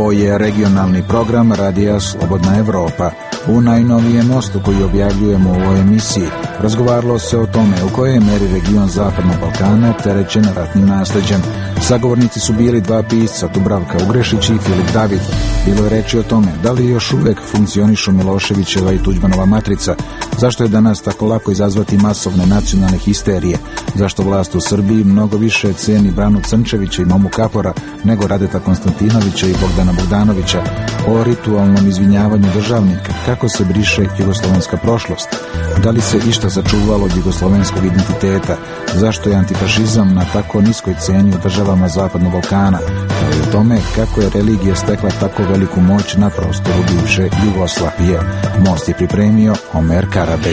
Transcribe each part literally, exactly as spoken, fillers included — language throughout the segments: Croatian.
Ovo je regionalni program Radija Slobodna Evropa. U najnovijem mostu koji objavljujemo u ovoj emisiji razgovaralo se o tome u kojoj meri region Zapadnog Balkana opterećen ratnim nasleđem. Sagovornici su bili dva pisca, Dubravka Ugrešić i Filip David. Bilo je reči o tome da li još uvek funkcionišu Miloševićeva i Tuđmanova matrica, zašto je danas tako lako izazvati masovne nacionalne histerije, zašto vlast u Srbiji mnogo više ceni Branu Crnčevića i Momu Kapora nego Radeta Konstantinovića i Bogdana Bogdanovića, o ritualnom izvinjavanju državnika, kako se briše jugoslovenska prošlost, da li se išta sačuvalo od jugoslovenskog identiteta, zašto je antifašizam na tako niskoj ceni u državama Zapadnog Balkana, kao i o tome kako je religija stekla tako veliku moć na prostoru bivše Jugoslavije. Most je pripremio Omer Karabeg.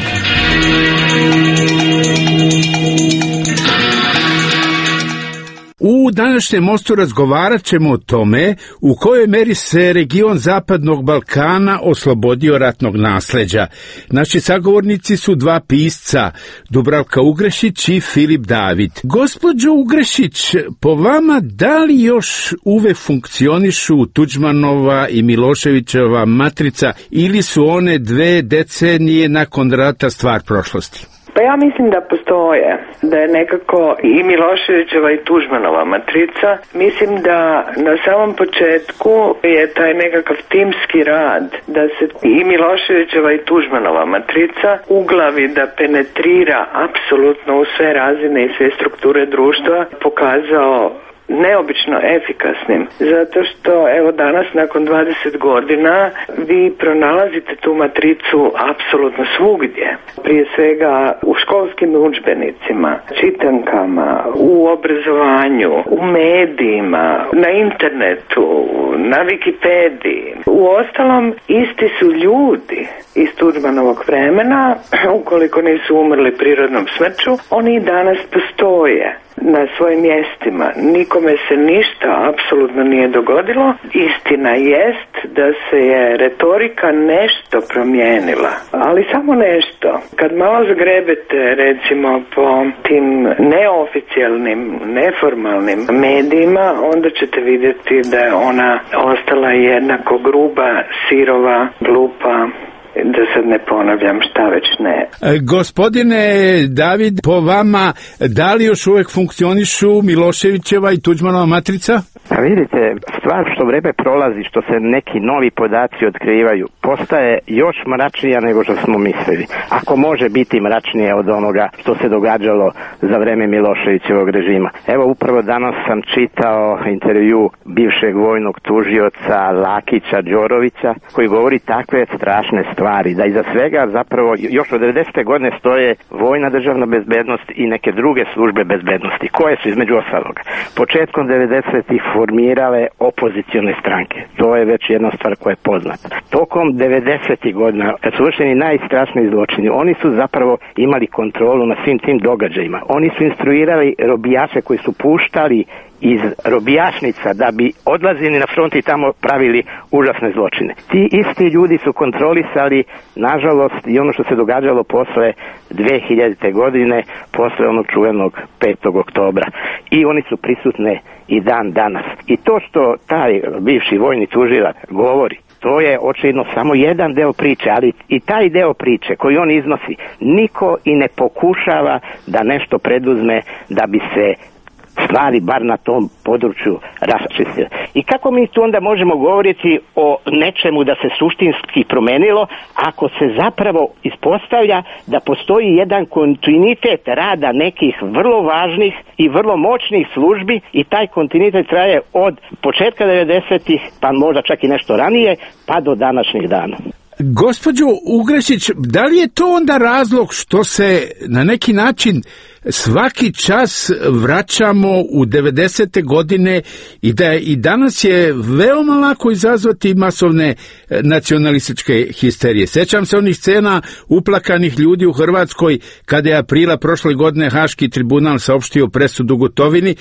U današnjem mostu razgovarat ćemo o tome u kojoj meri se region Zapadnog Balkana oslobodio ratnog nasleđa. Naši sagovornici su dva pisca, Dubravka Ugrešić i Filip David. Gospođo Ugrešić, po vama da li još uvek funkcionišu Tuđmanova i Miloševićeva matrica ili su one dve decenije nakon rata stvar prošlosti? Pa ja mislim da postoje, da je nekako i Miloševićeva i Tuđmanova matrica. Mislim da na samom početku je taj nekakav timski rad, da se i Miloševićeva i Tuđmanova matrica uglavi, da penetrira apsolutno u sve razine i sve strukture društva, pokazao neobično efikasnim, zato što evo danas nakon dvadeset godina vi pronalazite tu matricu apsolutno svugdje, prije svega u školskim udžbenicima, čitankama, u obrazovanju, u medijima, na internetu, na Wikipediji. U ostalom isti su ljudi iz Tuđmanovog vremena, ukoliko nisu umrli prirodnom smrću, oni i danas postoje na svojim mjestima. Nikome se ništa apsolutno nije dogodilo. Istina jest da se je retorika nešto promijenila, ali samo nešto. Kad malo zagrebete recimo po tim neoficijalnim, neformalnim medijima, onda ćete vidjeti da je ona ostala jednako gruba, sirova, glupa, da sad ne ponavljam šta već ne. E, gospodine David, po vama, da li još uvijek funkcionišu Miloševićeva i Tuđmanova matrica? A vidite, stvar što vreme prolazi, što se neki novi podaci otkrivaju, postaje još mračnija nego što smo mislili. Ako može biti mračnije od onoga što se događalo za vreme Miloševićevog režima. Evo, upravo danas sam čitao intervju bivšeg vojnog tužioca Lakića Đorovića, koji govori takve strašne stvari, da iza svega zapravo još od devedesete godine stoje vojna državna bezbednost i neke druge službe bezbednosti, koje su između ostaloga početkom devedesetih formirale opozicione stranke. To je već jedna stvar koja je poznata. Tokom devedesetih godina, kad su vršeni najstrašniji zločini, oni su zapravo imali kontrolu na svim tim događajima. Oni su instruirali robijaše koji su puštali iz robijašnica da bi odlazili na front i tamo pravili užasne zločine. Ti isti ljudi su kontrolisali, nažalost, i ono što se događalo posle dve hiljadite godine, posle onog čuvenog petog oktobra. I oni su prisutne i dan danas. I to što taj bivši vojni tužilac govori, to je očigledno samo jedan deo priče, ali i taj deo priče koji on iznosi, niko i ne pokušava da nešto preduzme da bi se stvari bar na tom području raščistile. I kako mi tu onda možemo govoriti o nečemu da se suštinski promenilo, ako se zapravo ispostavlja da postoji jedan kontinuitet rada nekih vrlo važnih i vrlo moćnih službi i taj kontinuitet traje od početka devedesetih, pa možda čak i nešto ranije, pa do današnjih dana. Gospođo Ugrešić, da li je to onda razlog što se na neki način svaki čas vraćamo u devedesete godine i da i danas je veoma lako izazvati masovne nacionalističke histerije? Sećam se onih scena uplakanih ljudi u Hrvatskoj kada je aprila prošle godine Haški tribunal saopštio presudu Gotovini,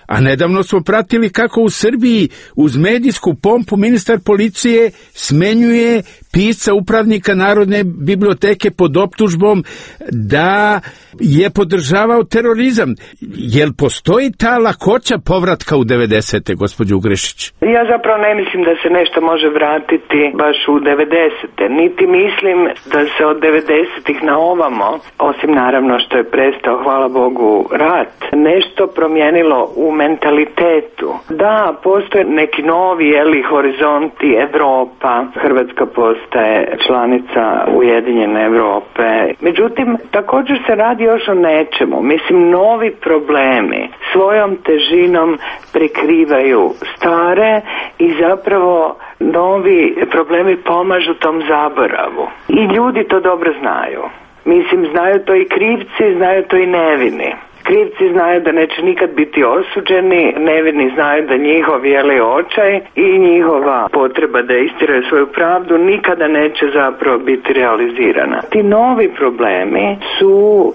A nedavno smo pratili kako u Srbiji uz medijsku pompu ministar policije smenjuje pisca upravnika Narodne biblioteke pod optužbom da je podržavao terorizam. Jel postoji ta lakoća povratka u devedesete, gospođo Ugrešić? Ja zapravo ne mislim da se nešto može vratiti baš u devedesete. Niti mislim da se od devedesetih na ovamo, osim naravno što je prestao, hvala Bogu, rat, nešto promijenilo u mentalitetu. Da, postoje neki novi, jeli, horizonti, Evropa, Hrvatska postaje članica Ujedinjene Europe. Međutim, također se radi još o nečemu. Mislim, novi problemi svojom težinom prekrivaju stare i zapravo novi problemi pomažu tom zaboravu. I ljudi to dobro znaju. Mislim, znaju to i krivci, znaju to i nevini. Krivci znaju da neće nikad biti osuđeni, nevini znaju da njihov jeli očaj i njihova potreba da istiraju svoju pravdu nikada neće zapravo biti realizirana. Ti novi problemi su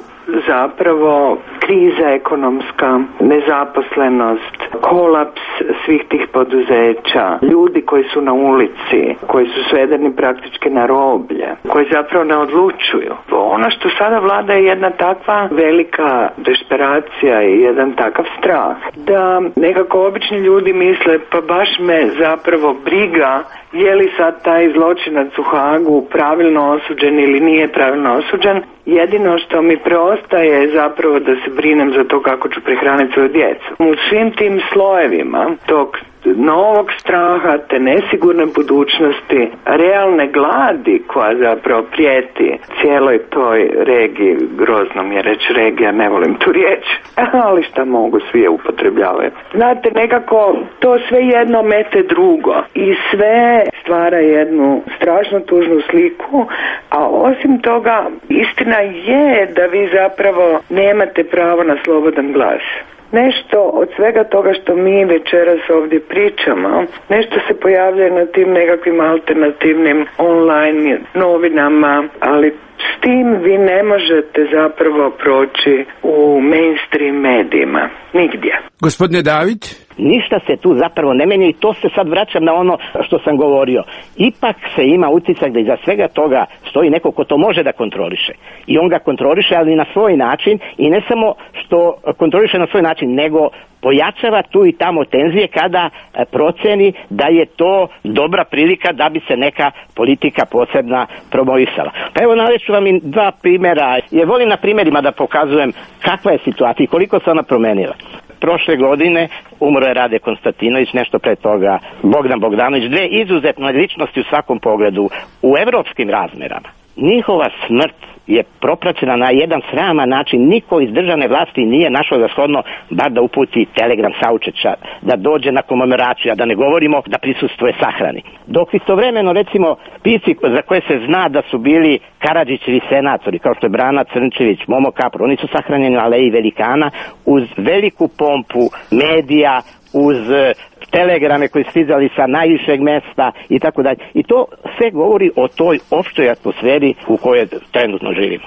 zapravo kriza ekonomska, nezaposlenost, kolaps svih tih poduzeća, ljudi koji su na ulici, koji su svedeni praktički na roblje, koji zapravo ne odlučuju. Ono što sada vlada je jedna takva velika desperacija i jedan takav strah, da nekako obični ljudi misle pa baš me zapravo briga je li sad taj zločinac u Hagu pravilno osuđen ili nije pravilno osuđen. Jedino što mi preostaje je zapravo da se brinem za to kako ću prehraniti svoju djecu. U svim tim slojevima tog novog straha, te nesigurne budućnosti, realne gladi koja zapravo prijeti cijeloj toj regiji, grozno mi je reći regija, ne volim tu riječ, ali šta mogu, svi je upotrebljavaju. Znate, nekako to sve jedno mete drugo i sve stvara jednu strašno tužnu sliku, a osim toga istina je da vi zapravo nemate pravo na slobodan glas. Nešto od svega toga što mi večeras ovdje pričamo, nešto se pojavlja na tim nekakvim alternativnim online novinama, ali s tim vi ne možete zapravo proći u mainstream medijima. Nigdje. Gospodine David? Ništa se tu zapravo ne meni i to se sad vraćam na ono što sam govorio. Ipak se ima utisak da iza svega toga stoji neko ko to može da kontroliše. I on ga kontroliše, ali na svoj način, i ne samo što kontroliše na svoj način, nego pojačava tu i tamo tenzije kada proceni da je to dobra prilika da bi se neka politika posebna promovisala. Pa evo navešću vam i dva primjera. Je volim na primjerima da pokazujem kakva je situacija i koliko se ona promenila. Prošle godine umro je Rade Konstantinović, nešto pre toga Bogdan Bogdanović, dve izuzetne ličnosti u svakom pogledu u evropskim razmerama. Njihova smrt je propraćena na jedan sraman način. Niko iz državne vlasti nije našao za shodno bar da uputi telegram saučešća, da dođe na komemoraciju, a da ne govorimo da prisustvuje sahrani. Dok istovremeno recimo pisci za koje se zna da su bili Karadžićevi senatori, kao što je Brana Crnčević, Momo Kapor, oni su sahranjeni u Aleji Velikana uz veliku pompu medija, uz telegrame koji su stizali sa najvišeg mesta i tako dalje. I to sve govori o toj opštoj atmosferi u kojoj trenutno živimo.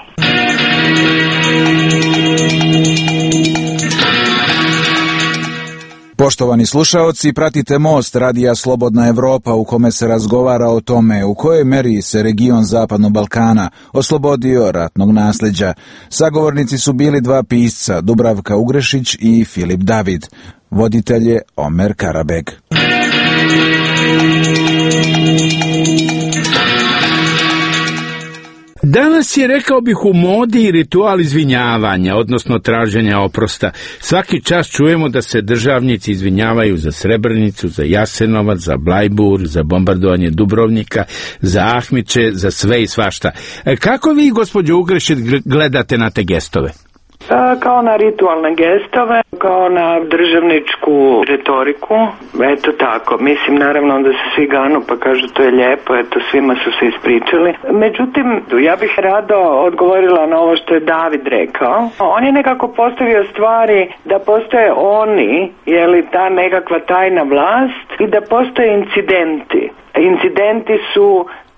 Poštovani slušaoci, pratite Most Radija Slobodna Evropa u kome se razgovara o tome u kojoj meri se region Zapadnog Balkana oslobodio ratnog nasljeđa. Sagovornici su bili dva pisca, Dubravka Ugrešić i Filip David. Voditelj je Omer Karabeg. Danas je, rekao bih, u modi i ritual izvinjavanja, odnosno traženja oprosta. Svaki čas čujemo da se državnici izvinjavaju za Srebrenicu, za Jasenovac, za Blajbur, za bombardovanje Dubrovnika, za Ahmiće, za sve i svašta. Kako vi, gospođo Ugrešić, gledate na te gestove? Kao na ritualne gestove, kao na državničku retoriku, eto tako. Mislim, naravno da se svi ganu pa kažu to je lijepo, eto svima su se ispričali. Međutim, ja bih rado odgovorila na ovo što je David rekao. On je nekako postavio stvari da postoje oni, je li ta nekakva tajna vlast, i da postoje incidenti. Incidenti su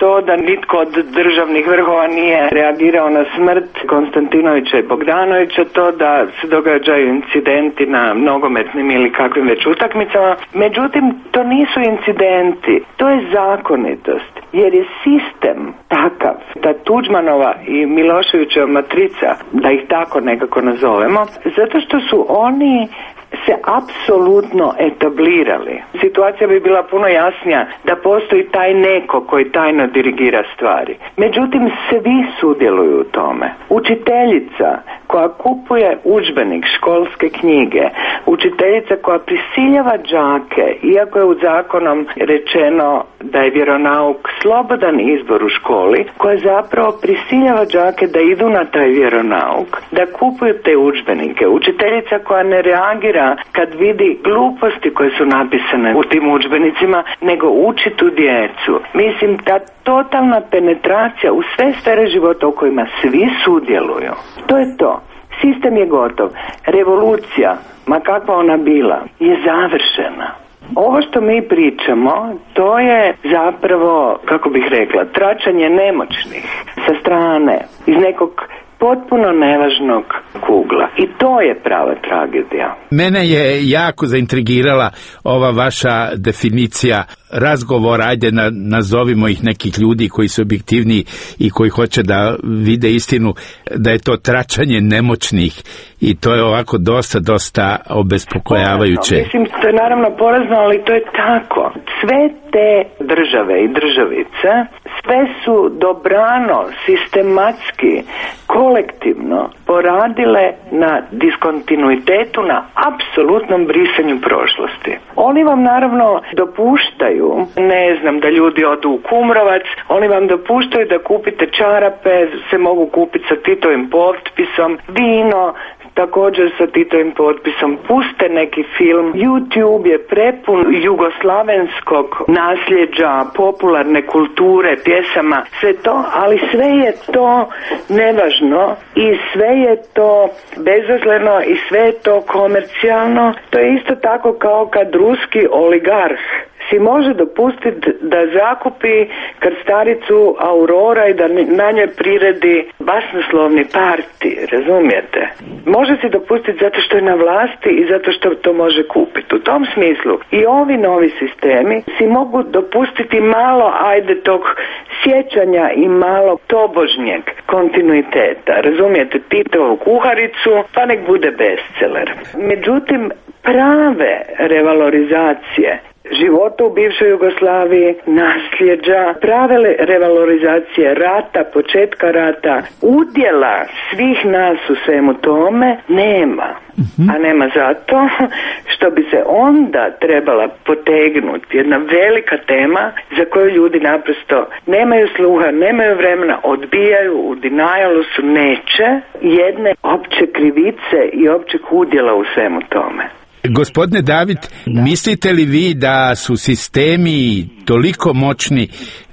to da nitko od državnih vrhova nije reagirao na smrt Konstantinovića i Bogdanovića, to da se događaju incidenti na nogometnim ili kakvim već utakmicama. Međutim, to nisu incidenti, to je zakonitost, jer je sistem takav, ta Tuđmanova i Miloševićeva matrica, da ih tako nekako nazovemo, zato što su oni se apsolutno etablirali. Situacija bi bila puno jasnija da postoji taj neko koji tajno dirigira stvari. Međutim, svi sudjeluju u tome. Učiteljica koja kupuje udžbenik, školske knjige, učiteljica koja prisiljava đake, iako je u zakonom rečeno da je vjeronauk slobodan izbor u školi, koja zapravo prisiljava đake da idu na taj vjeronauk, da kupuju te udžbenike. Učiteljica koja ne reagira kad vidi gluposti koje su napisane u tim udžbenicima, nego uči tu djecu. Mislim, ta totalna penetracija u sve sfere života u kojima svi sudjeluju. To je to. Sistem je gotov. Revolucija, ma kakva ona bila, je završena. Ovo što mi pričamo, to je zapravo, kako bih rekla, tračanje nemoćnih sa strane, iz nekog potpuno nevažnog kugla. I to je prava tragedija. Mene je jako zaintrigirala ova vaša definicija razgovora, ajde na, nazovimo ih nekih ljudi koji su objektivni i koji hoće da vide istinu, da je to tračanje nemoćnih i to je ovako dosta, dosta obespokojavajuće. Porazno. Mislim, to je naravno porazno, ali to je tako. Sve te države i državice, sve su dobrano, sistematski, kolektivno poradile na diskontinuitetu, na apsolutnom brisanju prošlosti. Oni vam naravno dopuštaju, ne znam, da ljudi odu u Kumrovac, oni vam dopuštaju da kupite čarape, se mogu kupiti sa Titovim potpisom, vino, također sa Titovim potpisom, puste neki film. YouTube je prepun jugoslavenskog nasljeđa, popularne kulture, pjesama, sve to, ali sve je to nevažno i sve je to bezazleno i sve je to komercijalno. To je isto tako kao kad ruski oligarh si može dopustiti da zakupi krstaricu Aurora i da na njoj priredi basnoslovni parti, razumijete? Može si dopustiti zato što je na vlasti i zato što to može kupiti. U tom smislu i ovi novi sistemi si mogu dopustiti malo, ajde, tog sjećanja i malo tobožnjeg kontinuiteta, razumijete? Titovu kuharicu, pa nek bude bestseller. Međutim, prave revalorizacije života u bivšoj Jugoslaviji, nasljeđa, prave revalorizacije rata, početka rata, udjela svih nas u svemu tome nema. Mm-hmm. A nema zato što bi se onda trebala potegnuti jedna velika tema za koju ljudi naprosto nemaju sluha, nemaju vremena, odbijaju, u denialu su, neće jedne opće krivice i općeg udjela u svemu tome. Gospodine David, da. Mislite li vi da su sistemi toliko moćni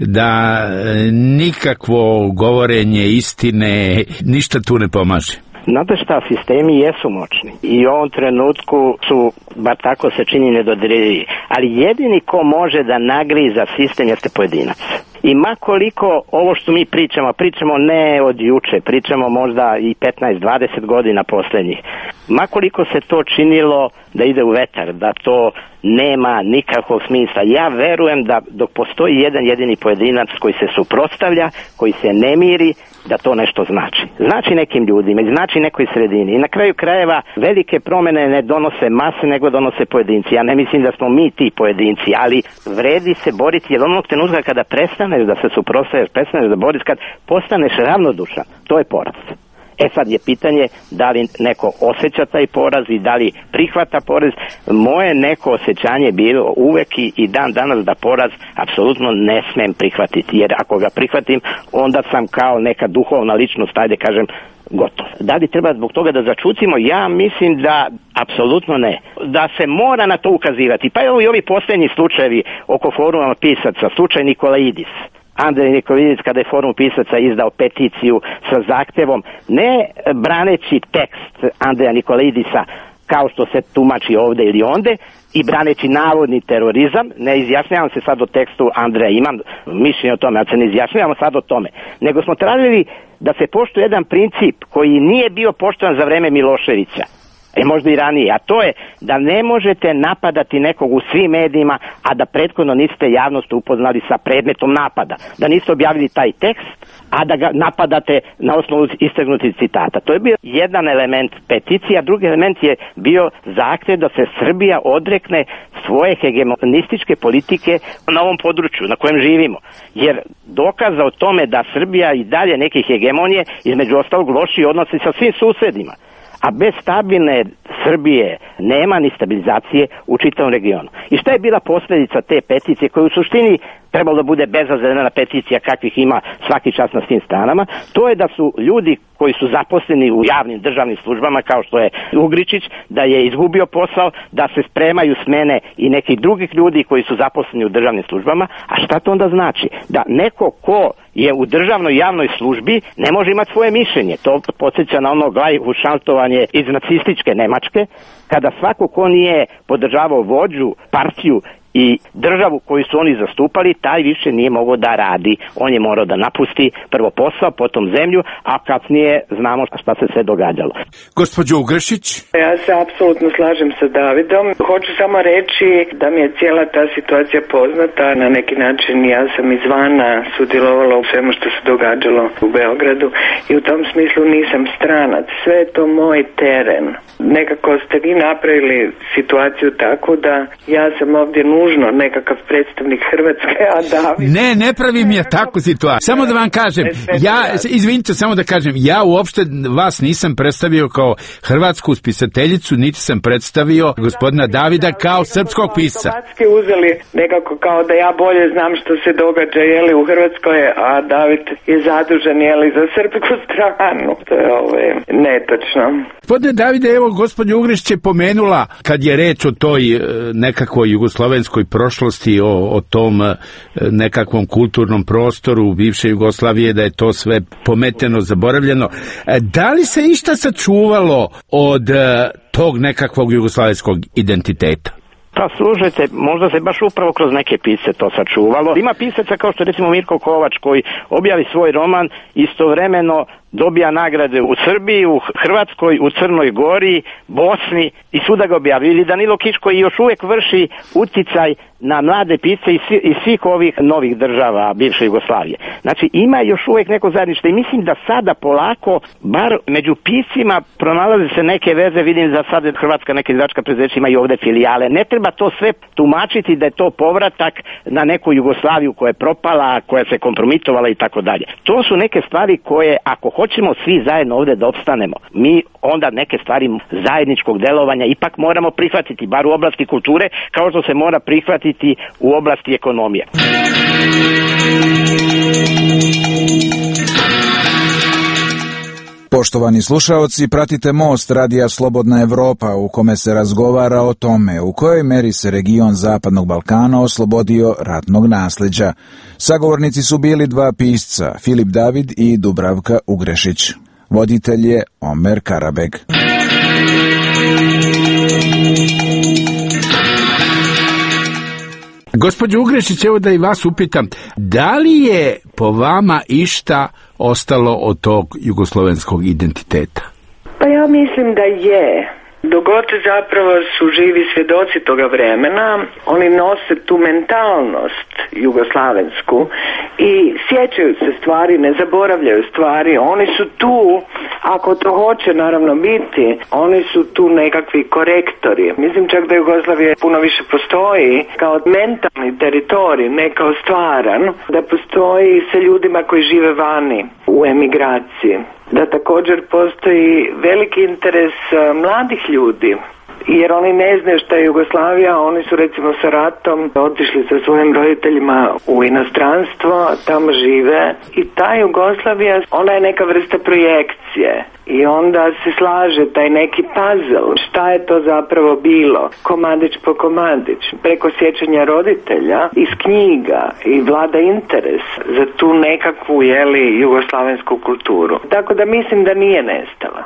da nikakvo govorenje istine ništa tu ne pomaže? Znate šta, sistemi jesu moćni i u ovom trenutku su, bar tako se čini, nedodirljivi, ali jedini ko može da nagriza sistem jeste pojedinac. I makoliko ovo što mi pričamo, pričamo ne od juče, pričamo možda i petnaest dvadeset godina posljednjih, makoliko se to činilo da ide u vetar, da to nema nikakvog smisla. Ja verujem da dok postoji jedan jedini pojedinac koji se suprotstavlja, koji se ne miri, da to nešto znači. Znači nekim ljudima, znači nekoj sredini. I na kraju krajeva velike promjene ne donose mase, nego donose pojedinci. Ja ne mislim da smo mi ti pojedinci, ali vredi se boriti, jer onog trenutka kada prestaneš da se suprotstavljaš, prestaneš da boriš, kad postaneš ravnodušan, to je poraz. E sad je pitanje da li neko osjeća taj poraz i da li prihvata poraz. Moje neko osjećanje bilo uvek i, i dan danas da poraz apsolutno ne smem prihvatiti, jer ako ga prihvatim onda sam kao neka duhovna ličnost, ajde kažem, gotov. Da li treba zbog toga da začutimo? Ja mislim da apsolutno ne. Da se mora na to ukazivati. Pa evo i ovi posljednji slučajevi oko foruma pisaca, slučaj Nikolaidis. Andrej Nikolaidis, kada je forum pisaca izdao peticiju sa zahtevom, ne braneći tekst Andreja Nikolaidisa, kao što se tumači ovde ili onde, i braneći navodni terorizam, ne izjašnjavam se sad o tekstu Andreja, imam mišljenje o tome, ali se ne izjašnjavamo sad o tome, nego smo tražili da se poštuje jedan princip koji nije bio poštovan za vreme Miloševića, i možda i ranije, a to je da ne možete napadati nekog u svim medijima, a da prethodno niste javnost upoznali sa predmetom napada, da niste objavili taj tekst, a da ga napadate na osnovu istegnutih citata. To je bio jedan element peticije, a drugi element je bio zahtjev da se Srbija odrekne svoje hegemonističke politike na ovom području na kojem živimo. Jer dokaza o tome da Srbija i dalje neke hegemonije, između ostalog loši odnosi sa svim susedima. A bez stabilne Srbije nema ni stabilizacije u čitavom regionu. I šta je bila posljedica te peticije, koja u suštini trebalo da bude bezazlena peticija kakvih ima svaki čas na svim stranama? To je da su ljudi koji su zaposleni u javnim državnim službama, kao što je Ugričić, da je izgubio posao, da se spremaju smene i nekih drugih ljudi koji su zaposleni u državnim službama. A šta to onda znači? Da neko ko je u državnoj javnoj službi ne može imati svoje mišljenje. To podsjeća na ono glajhušantovanje iz nacističke Nemačke, kada svako ko nije podržavao vođu, partiju i državu koju su oni zastupali, taj više nije mogao da radi. On je morao da napusti prvo posao, potom zemlju, a kasnije znamo šta se sve događalo. Gospođo Ugrešić? Ja se apsolutno slažem sa Davidom. Hoću samo reći da mi je cijela ta situacija poznata. Na neki način ja sam izvana sudjelovala u svemu što se događalo u Beogradu i u tom smislu nisam stranac. Sve je to moj teren. Nekako ste vi napravili situaciju tako da ja sam ovdje nužno nekakav predstavnik Hrvatske, a David... Ne, ne pravim ja takvu situaciju. Samo da vam kažem, ja, izvinite, samo da kažem, ja uopšte vas nisam predstavio kao hrvatsku spisateljicu, niti sam predstavio gospodina Davida kao srpskog pisca. Automatski uzeli nekako kao da ja bolje znam što se događa, jeli, u Hrvatskoj, a David je zadužen, jeli, za srpsku stranu. To je ovaj, netočno. Gospodine Davide, evo, gospođa Ugrišić je pomenula, kad je reč o toj nekakvoj jugoslovenskoj prošlosti, o, o tom nekakvom kulturnom prostoru bivše Jugoslavije, da je to sve pometeno, zaboravljeno. Da li se išta sačuvalo od tog nekakvog jugoslovenskog identiteta? Pa slušajte, možda se baš upravo kroz neke pisce to sačuvalo. Ima pisaca kao što recimo Mirko Kovač, koji objavi svoj roman, istovremeno dobija nagrade u Srbiji, u Hrvatskoj, u Crnoj Gori, Bosni i svuda ga objavili. Ili Danilo Kiš, koji još uvijek vrši uticaj na mlade pisce iz, iz svih ovih novih država bivše Jugoslavije. Znači ima još uvijek neko zajedništvo i mislim da sada polako, bar među piscima, pronalaze se neke veze. Vidim da sada Hrvatska neke izdavačka preduzeća ima i ovde filijale. Ne treba to sve tumačiti da je to povratak na neku Jugoslaviju koja je propala, koja se kompromitovala i tako dalje. To su neke stvari koje, ako hoćemo svi zajedno ovdje da opstanemo, mi onda neke stvari zajedničkog delovanja ipak moramo prihvatiti, bar u oblasti kulture, kao što se mora prihvatiti u oblasti ekonomije. Poštovani slušaoci, pratite Most radija Slobodna Evropa, u kome se razgovara o tome u kojoj meri se region Zapadnog Balkana oslobodio ratnog nasljeđa. Sagovornici su bili dva pisca, Filip David i Dubravka Ugrešić. Voditelj je Omer Karabeg. Gospođo Ugrešić, evo da i vas upitam, da li je po vama išta ostalo od tog jugoslovenskog identiteta? Pa ja mislim da je. Dogod zapravo su živi svjedoci toga vremena, oni nose tu mentalnost jugoslavensku i sjećaju se stvari, ne zaboravljaju stvari. Oni su tu, ako to hoće naravno biti, oni su tu nekakvi korektori. Mislim čak da Jugoslavija puno više postoji kao mentalni teritorij, ne kao stvaran, da postoji sa ljudima koji žive vani u emigraciji. Da također postoji veliki interes mladih ljudi, jer oni ne znaju šta je Jugoslavija, oni su recimo sa ratom otišli sa svojim roditeljima u inostranstvo, tamo žive i ta Jugoslavija, ona je neka vrsta projekcije. I onda se slaže taj neki puzzle, šta je to zapravo bilo, komadić po komadić, preko sjećanja roditelja, iz knjiga i vlada interes za tu nekakvu, jeli, jugoslavensku kulturu. Tako da mislim da nije nestala.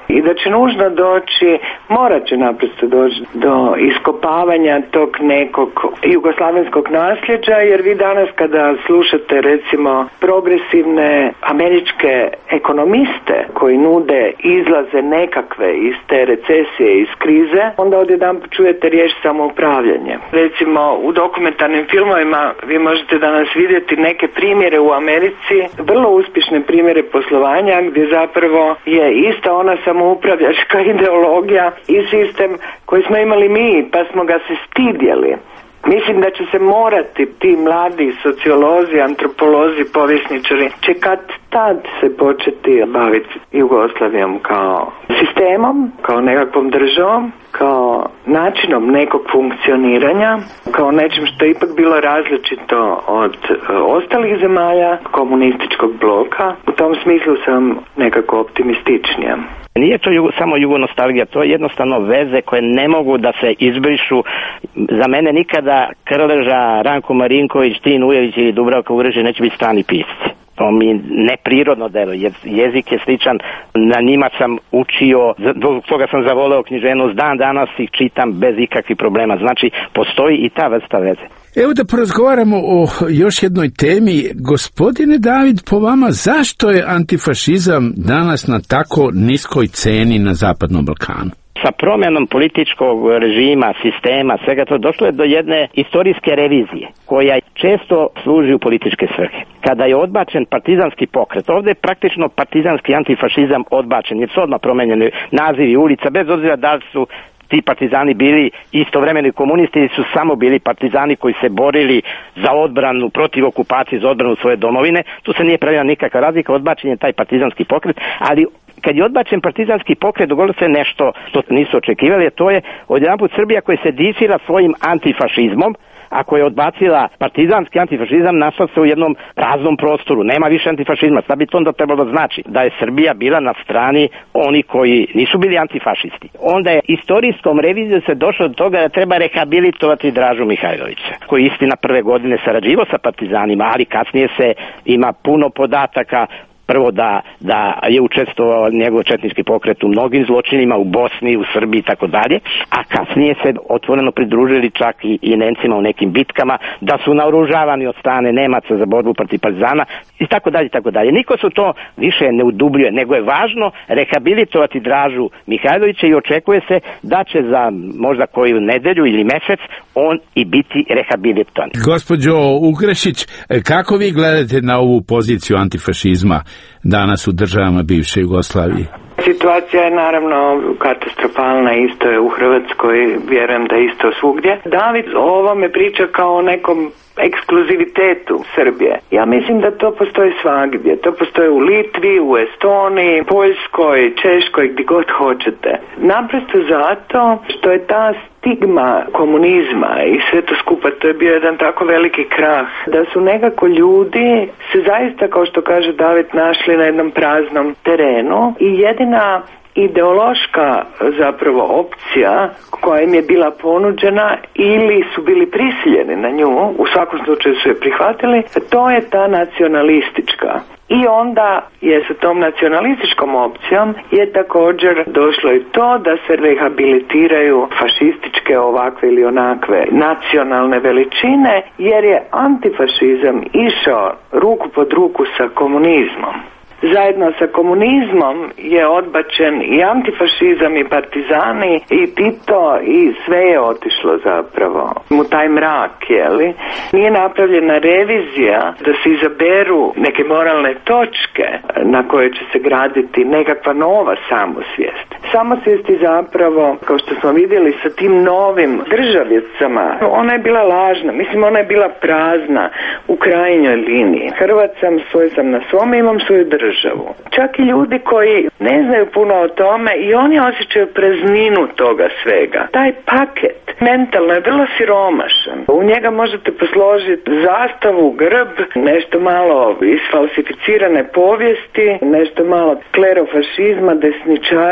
i da će nužno doći, morat će naprosto doći do iskopavanja tog nekog jugoslavenskog nasljeđa, jer vi danas kada slušate recimo progresivne američke ekonomiste koji nude izlaze nekakve iz te recesije, iz krize, onda odjedan čujete riječ samoupravljanje. Recimo u dokumentarnim filmovima vi možete danas vidjeti neke primjere u Americi, vrlo uspješne primjere poslovanja gdje zapravo je ista ona samoupravljačka ideologija i sistem koji smo imali mi, pa smo ga se stidjeli. Mislim da će se morati ti mladi sociolozi, antropolozi, povjesničari će kad tad se početi baviti Jugoslavijom kao sistemom, kao nekakvom državom, kao načinom nekog funkcioniranja, kao nečim što je ipak bilo različito od e, ostalih zemalja komunističkog bloka. U tom smislu sam nekako optimističnija. Nije to jugo, samo jugonostalgija, to je jednostavno veze koje ne mogu da se izbrišu. Za mene nikada Krleža, Ranko Marinković, Tin Ujević ili Dubravka Ureže neće biti strani pisci. To mi neprirodno delo, jer jezik je sličan, na njima sam učio, zbog toga sam zavoleo književnost, dan danas ih čitam bez ikakvih problema, znači postoji i ta vrsta veze. Evo da porazgovaramo o još jednoj temi. Gospodine David, po vama, zašto je antifašizam danas na tako niskoj ceni na Zapadnom Balkanu? Sa promjenom političkog režima, sistema, svega to došlo je do jedne istorijske revizije koja često služi u političke svrhe. Kada je odbačen partizanski pokret, ovdje je praktično partizanski antifašizam odbačen, jer su odmah promenjeni nazivi ulica, bez obzira da li su ti partizani bili istovremeni komunisti ili su samo bili partizani koji se borili za odbranu, protiv okupacije, za odbranu svoje domovine. Tu se nije pravila nikakva razlika, odbačen je taj partizanski pokret, ali kad je odbačen partizanski pokret, dogodilo se nešto što nisu očekivali, a to je odjedanput Srbija koja se dičila svojim antifašizmom, a koja je odbacila partizanski antifašizam, našla se u jednom praznom prostoru. Nema više antifašizma. Sad bi to onda trebalo da znači da je Srbija bila na strani oni koji nisu bili antifašisti. Onda je istorijskom revizijom se došlo do toga da treba rehabilitovati Dražu Mihajlovića, koji istina prve godine sarađivao sa partizanima, ali kasnije se ima puno podataka. Prvo da, da je učestvovao njegov četnički pokret u mnogim zločinima u Bosni, u Srbiji i tako dalje, a kasnije se otvoreno pridružili čak i, i Nemcima u nekim bitkama, da su naoružavani od strane Nemaca za borbu protiv partizana i tako dalje i tako dalje. Niko se to više ne udubljuje, nego je važno rehabilitovati Dražu Mihajlovića i očekuje se da će za možda koju nedelju ili mjesec on i biti rehabilitovan. Gospođo Ugrešić, kako vi gledate na ovu poziciju antifašizma danas u državama bivše Jugoslavije? Situacija je naravno katastrofalna, isto je u Hrvatskoj, vjerujem da isto svugdje. David o ovome priča kao o nekom ekskluzivitetu Srbije. Ja mislim da to postoji svagdje. To postoji u Litvi, u Estoniji, Poljskoj, Češkoj, gdje god hoćete. Naprosto zato što je ta stigma komunizma i sve to skupa, to je bio jedan tako veliki krah, da su nekako ljudi se zaista, kao što kaže David, našli na jednom praznom terenu i jedina ideološka zapravo opcija koja im je bila ponuđena ili su bili prisiljeni na nju, u svakom slučaju su je prihvatili, to je ta nacionalistička. I onda je sa tom nacionalističkom opcijom je također došlo i to da se rehabilitiraju fašističke ovakve ili onakve nacionalne veličine, jer je antifašizam išao ruku pod ruku sa komunizmom. Zajedno sa komunizmom je odbačen i antifašizam i partizani i Tito i sve je otišlo zapravo u taj mrak, jeli? Nije napravljena revizija da se izaberu neke moralne točke na koje će se graditi nekakva nova samosvijest. Samosvijest je zapravo, kao što smo vidjeli sa tim novim državicama, ona je bila lažna, mislim ona je bila prazna u krajnjoj liniji. Hrvat sam, svoj sam na svome, imam svoju državu. Čak i ljudi koji ne znaju puno o tome i oni osjećaju prazninu toga svega. Taj paket mentalno je vrlo siromašan. U njega možete posložiti zastavu, grb, nešto malo isfalsificirane povijesti, nešto malo klerofašizma, desničarenja,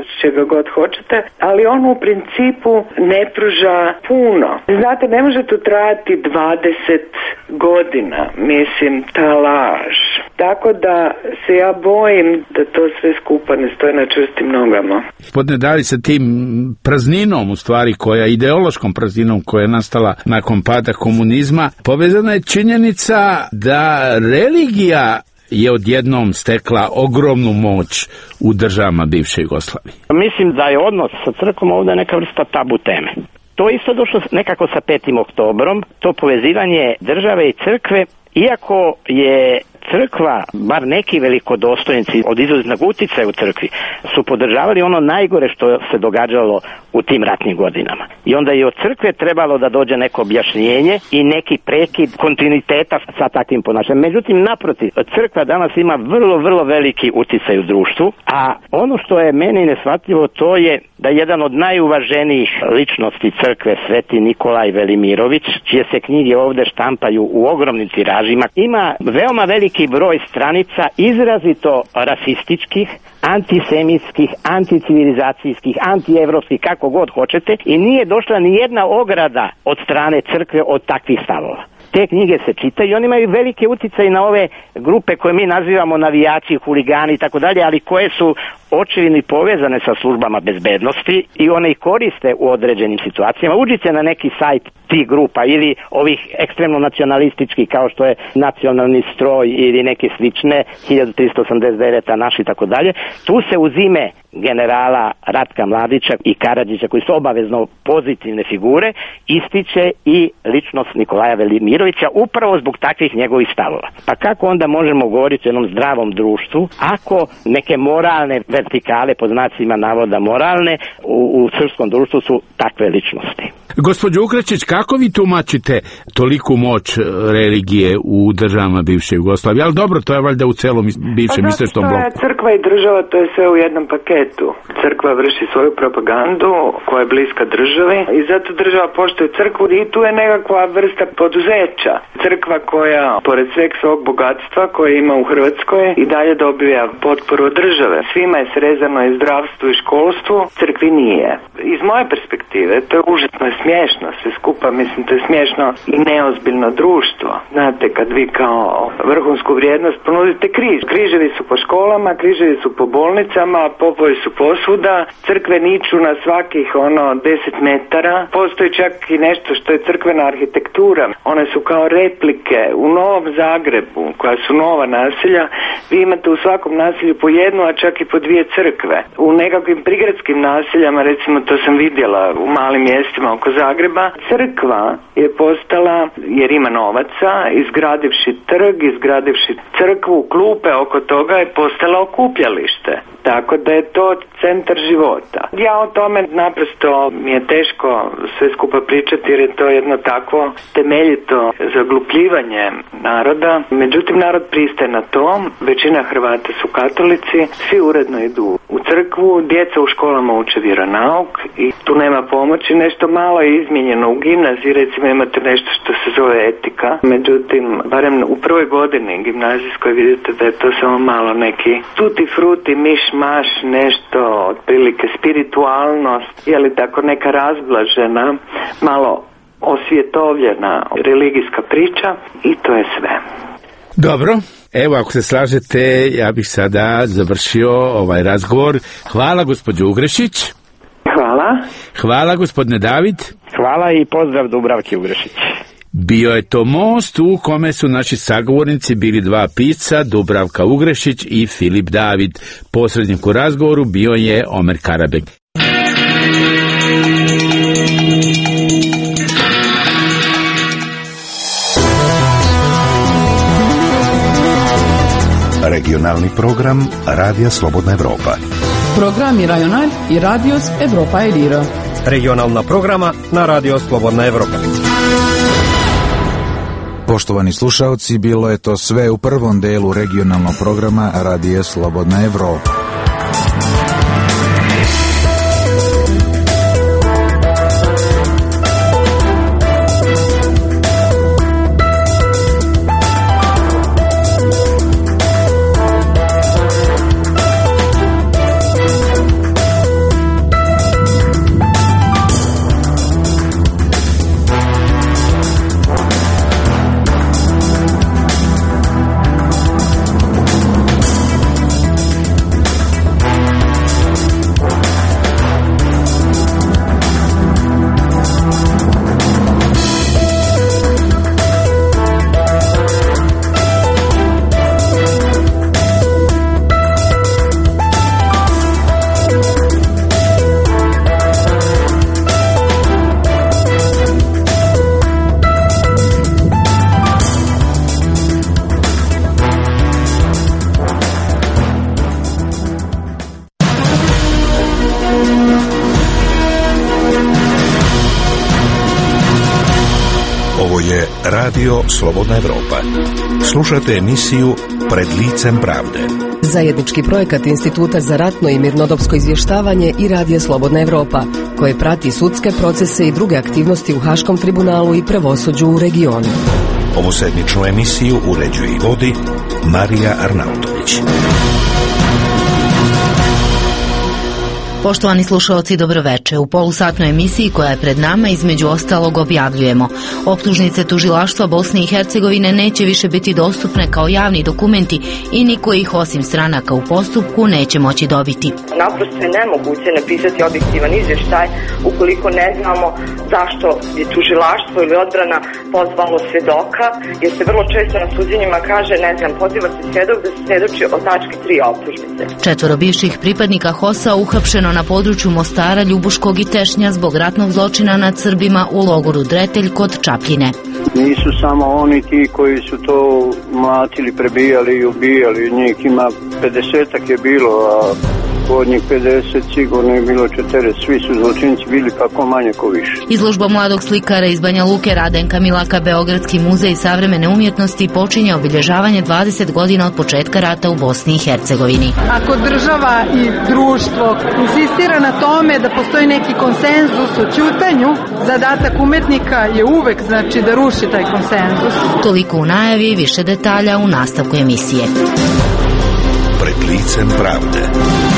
čega god hoćete, ali on u principu ne pruža puno. Znate, ne može to trajati dvadeset godina, mislim, ta laž. Tako da se ja bojim da to sve skupa ne stoji na čvrstim nogama. Gospodine, da li sa tim prazninom, u stvari, koja ideološkom prazninom koja je nastala nakon pada komunizma, povezana je činjenica da religija je odjednom stekla ogromnu moć u državama bivše Jugoslavije? Mislim da je odnos sa crkvom ovdje neka vrsta tabu teme. To isto došlo nekako sa petim oktobrom, to povezivanje države i crkve, iako je crkva, bar neki velikodostojnici od izuzetnog utjecaja u crkvi, su podržavali ono najgore što se događalo u tim ratnim godinama. I onda je od crkve trebalo da dođe neko objašnjenje i neki prekid kontinuiteta sa takvim ponašanjem. Međutim, naprotiv, crkva danas ima vrlo, vrlo veliki utjecaj u društvu, a ono što je meni neshvatljivo, to je da jedan od najuvaženijih ličnosti crkve, Sveti Nikolaj Velimirović, čije se knjige ovdje štampaju u ogromnim tiražima, ima veoma veliki broj stranica izrazito rasističkih, antisemitskih, anticivilizacijskih, antievropskih, kako god hoćete, i nije došla ni jedna ograda od strane crkve od takvih stavova. Te knjige se čitaju i oni imaju velike utjecaje na ove grupe koje mi nazivamo navijači, huligani i tako dalje, ali koje su očevidno povezane sa službama bezbednosti i one ih koriste u određenim situacijama. Uđite na neki sajt tih grupa ili ovih ekstremno nacionalističkih kao što je Nacionalni stroj ili neke slične, hiljadu tristo osamdeset deveta naši i tako dalje. Tu se uz ime generala Ratka Mladića i Karadžića, koji su obavezno pozitivne figure, ističe i ličnost Nikolaja Velimirovića upravo zbog takvih njegovih stavova. Pa kako onda možemo govoriti o jednom zdravom društvu ako neke moralne vertikale, pod znacima navoda moralne, u, u srpskom društvu su takve ličnosti? Gospođo Ukrečić, kako vi tumačite toliku moć religije u državama bivše Jugoslavije? Ali dobro, to je valjda u celom bivšem pa istočnom bloku. Crkva i država, to je sve u jednom paketu. Crkva vrši svoju propagandu koja je bliska državi i zato država poštuje crkvu i tu je nekakva vrsta poduzeća. Crkva koja, pored sveg svog bogatstva koje ima u Hrvatskoj, i dalje dobija potporu od države. Svima je srezano i zdravstvu i školstvu, crkvi nije. Iz moje perspektive to je užasno smiješno sve skupa, mislim, to je smiješno i neozbiljno društvo. Znate, kad vi kao vrhunsku vrijednost ponudite križ. Križevi su po školama, križevi su po bolnicama, popovi su posvuda, crkve niču na svakih ono deset metara. Postoji čak i nešto što je crkvena arhitektura. One su kao replike u Novom Zagrebu, koja su nova naselja. Vi imate u svakom naselju po jednu, a čak i po dvije crkve. U nekakvim prigradskim naseljama, recimo to sam vidjela u malim mjestima oko Zagreba, crkva je postala, jer ima novaca, izgradivši trg, izgradivši crkvu, klupe oko toga, je postala okupljalište. Tako da je to centar života. Ja o tome naprosto mi je teško sve skupa pričati, jer je to jedno takvo temeljito zaglupljivanje naroda. Međutim, narod pristaje na to, većina Hrvata su katolici, svi uredno idu u crkvu, djeca u školama uče vjeronauk i tu nema pomoći. Nešto malo je izmijenjeno u gimnaziji, recimo imate nešto što se zove etika. Međutim, barem u prvoj godini gimnazijskoj vidite da je to samo malo neki tuti fruti, miš maš, nešto otprilike spiritualnost, je li tako neka razblažena, malo osvjetovljena religijska priča i to je sve. Dobro, evo ako se slažete, ja bih sada završio ovaj razgovor. Hvala gospođo Ugrešić. Hvala. Hvala gospodine David. Hvala i pozdrav Dubravki Ugrešić. Bio je to most u kome su naši sagovornici bili dva pisca, Dubravka Ugrešić i Filip David. Posrednik u razgovoru bio je Omer Karabek. Regionalni program Radija Slobodna Evropa. Programi Rajonal i Radios Evropa Elira. Regionalna programa na Radio Slobodna Evropa. Poštovani slušalci, bilo je to sve u prvom delu regionalnog programa Radija Slobodna Evropa. je Radio Slobodna Evropa. Slušajte emisiju Pred licem pravde. Zajednički projekat Instituta za ratno i mirnodopsko izvještavanje i Radija Slobodna Evropa, koje prati sudske procese i druge aktivnosti u Haškom tribunalu i pravosuđu u regionu. Ovu sedmičnu emisiju uređuje i vodi Marija Arnautović. Poštovani slušalci, dobroveče. U polusatnoj emisiji koja je pred nama između ostalog objavljujemo: optužnice tužilaštva Bosne i Hercegovine neće više biti dostupne kao javni dokumenti i niko ih osim stranaka u postupku neće moći dobiti. Naprosto je nemoguće napisati objektivan izvještaj ukoliko ne znamo zašto je tužilaštvo ili odbrana pozvalo svjedoka, jer se vrlo često na suđenjima kaže, ne znam, poziva se svjedok da se svjedoči o tački tri optužnice. Četvoro bivših pripadnika H O S-a uhapšeno na području Mostara, Ljubuškog i Tešnja zbog ratnog zločina nad Srbima u logoru Dretelj kod Čapljine. Nisu samo oni ti koji su to mlatili, prebijali i ubijali, njih ima pedesetak je bilo, a od njih pedeset sigurno je bilo četrdeset, svi su zločinci bili, kako manje ko više. Izložba mladog slikara iz Banja Luke Radenka Milaka Beogradski muzej savremene umjetnosti počinje obilježavanje dvadeset godina od početka rata u Bosni i Hercegovini. Ako država i društvo insistira na tome da postoji neki konsenzus o ćutanju, zadatak umetnika je uvek znači da ruši taj konsenzus. Toliko u najavi, više detalja u nastavku emisije. Pred licem pravde.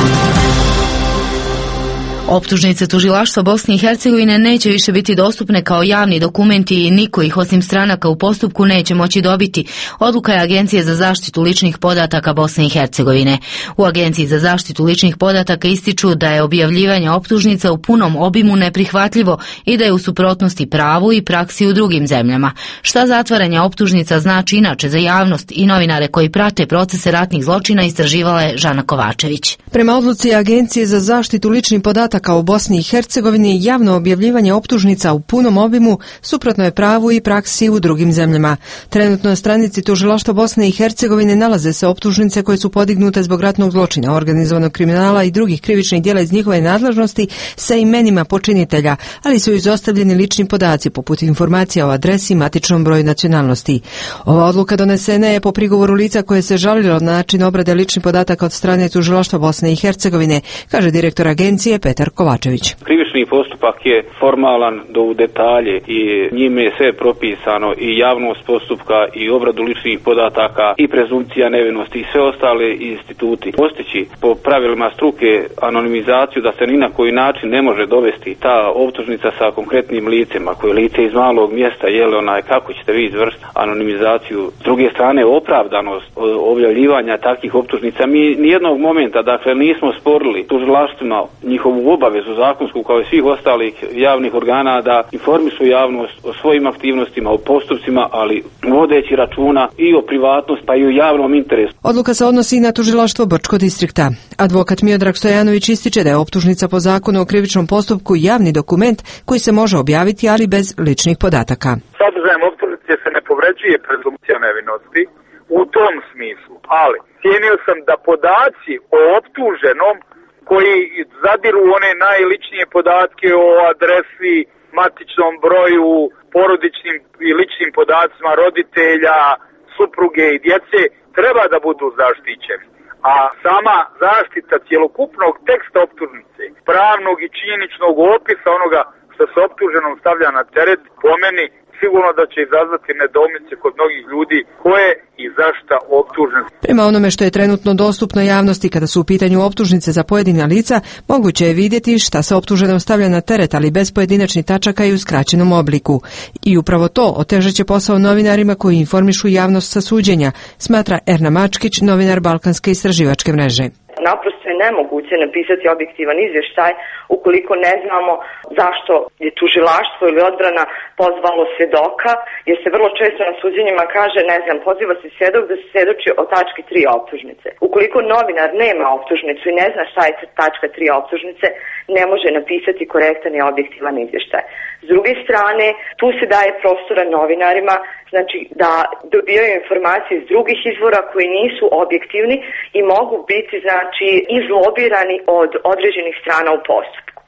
Optužnice tužilaštva Bosne i Hercegovine neće više biti dostupne kao javni dokumenti i niko ih osim stranaka u postupku neće moći dobiti. Odluka je Agencije za zaštitu ličnih podataka Bosne i Hercegovine. U Agenciji za zaštitu ličnih podataka ističu da je objavljivanje optužnica u punom obimu neprihvatljivo i da je u suprotnosti pravu i praksi u drugim zemljama. Šta zatvaranje optužnica znači inače za javnost i novinare koji prate procese ratnih zločina, istraživala je Žana Kovačević. Prema odluci Agencije za zaštitu ličnih podataka u Bosni i Hercegovini, javno objavljivanje optužnica u punom obimu suprotno je pravu i praksi u drugim zemljama. Trenutno na stranici tužilaštva Bosne i Hercegovine nalaze se optužnice koje su podignute zbog ratnog zločina, organizovanog kriminala i drugih krivičnih djela iz njihove nadležnosti sa imenima počinitelja, ali su izostavljeni lični podaci poput informacija o adresi i matičnom broju nacionalnosti. Ova odluka donesena je po prigovoru lica koje se žalilo na način obrade ličnih podataka od strane tužilaštva Bosne i Hercegovine, kaže direktor agencije Petar Kovačević. Krivični postupak je formalan do u detalje i njime je sve propisano, i javnost postupka i obradu ličnih podataka i prezumpcija nevinosti i sve ostale instituti. Postići po pravilima struke anonimizaciju da se ni na koji način ne može dovesti ta optužnica sa konkretnim licem, ako je lice iz malog mjesta, jel onaj, kako ćete vi izvršiti anonimizaciju. S druge strane, opravdanost objavljivanja takvih optužnica, mi nijednog momenta, dakle, nismo sporili tužilaštvima njihovu obavezu zakonsku kao i svih ostalih javnih organa da informišu javnost o svojim aktivnostima, o postupcima, ali vodeći računa i o privatnosti pa i o javnom interesu. Odluka se odnosi i na tužilaštvo Brčko distrikta. Advokat Miodrag Stojanović ističe da je optužnica po zakonu o krivičnom postupku javni dokument koji se može objaviti, ali bez ličnih podataka. Sadržajem optužnice se ne povređuje prezumpcija nevinosti u tom smislu, ali cijenio sam da podaci o optuženom koji zadiru one najličnije podatke o adresi, matičnom broju, porodičnim i ličnim podacima roditelja, supruge i djece, treba da budu zaštićeni. A sama zaštita cjelokupnog teksta optužnice, pravnog i činjeničnog opisa onoga što se optuženom stavlja na teret, po meni sigurno da će izazvati nedoumice kod mnogih ljudi ko je i zašta optužen. Prema onome što je trenutno dostupno javnosti kada su u pitanju optužnice za pojedina lica, moguće je vidjeti šta se optuženom stavlja na teret, ali bez pojedinačnih tačaka i u skraćenom obliku. I upravo to otežaće posao novinarima koji informišu javnost sa suđenja, smatra Erna Mačkić, novinar Balkanske istraživačke mreže. Naprosto je nemoguće napisati objektivan izvještaj ukoliko ne znamo zašto je tužilaštvo ili odbrana pozvalo svjedoka, jer se vrlo često na suđenjima kaže, ne znam, poziva se svjedok da se svjedoči o tački tri optužnice. Ukoliko novinar nema optužnicu i ne zna šta je tačka tri optužnice, ne može napisati korektan i objektivan izvještaj. S druge strane, tu se daje prostora novinarima, znači da dobijaju informacije iz drugih izvora koji nisu objektivni i mogu biti znači izlobirani od određenih strana u postupku.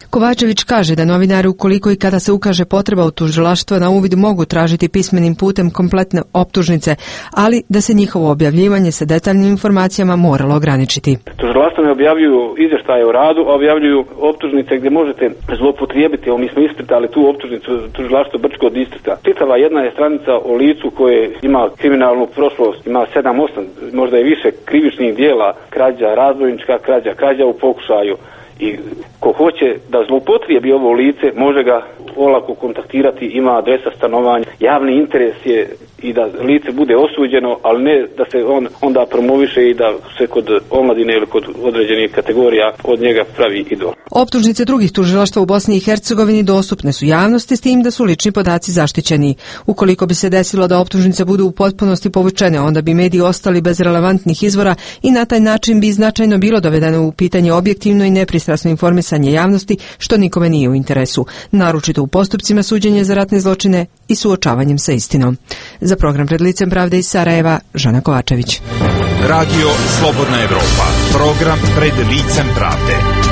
Kovačević kaže da novinari ukoliko i kada se ukaže potreba u tužilaštvo na uvid mogu tražiti pismenim putem kompletne optužnice, ali da se njihovo objavljivanje sa detaljnim informacijama moralo ograničiti. Tužilaštvo ne objavljuju izvještaje o radu, a objavljuju optužnice gdje možete zloupotrijebiti. Evo, mi smo ispitali tu optužnicu tužilaštvo Brčkog distrikta. Čitava jedna je stranica o licu koje ima kriminalnu prošlost, ima sedam osam, možda i više krivičnih dijela, krađa, razbojnička krađa, krađa u pokušaju. I ko hoće da zloupotrijebi ovo lice, može ga olako kontaktirati, ima adresa stanovanja. Javni interes je i da lice bude osuđeno, ali ne da se on onda promoviše i da se kod omladine ili kod određenih kategorija od njega pravi idol. Optužnice drugih tužilaštva u Bosni i Hercegovini dostupne su javnosti s tim da su lični podaci zaštićeni. Ukoliko bi se desilo da optužnice budu u potpunosti povučene, onda bi mediji ostali bez relevantnih izvora i na taj način bi značajno bilo dovedeno u pitanje objektivno i nepristrasno informisanje javnosti, što nikome nije u interesu, naročito u postupcima suđenja za ratne zločine i suočavanjem sa istinom. Za program Pred licem pravde iz Sarajeva, Žana Kovačević. Radio Slobodna Evropa, program Pred licem pravde.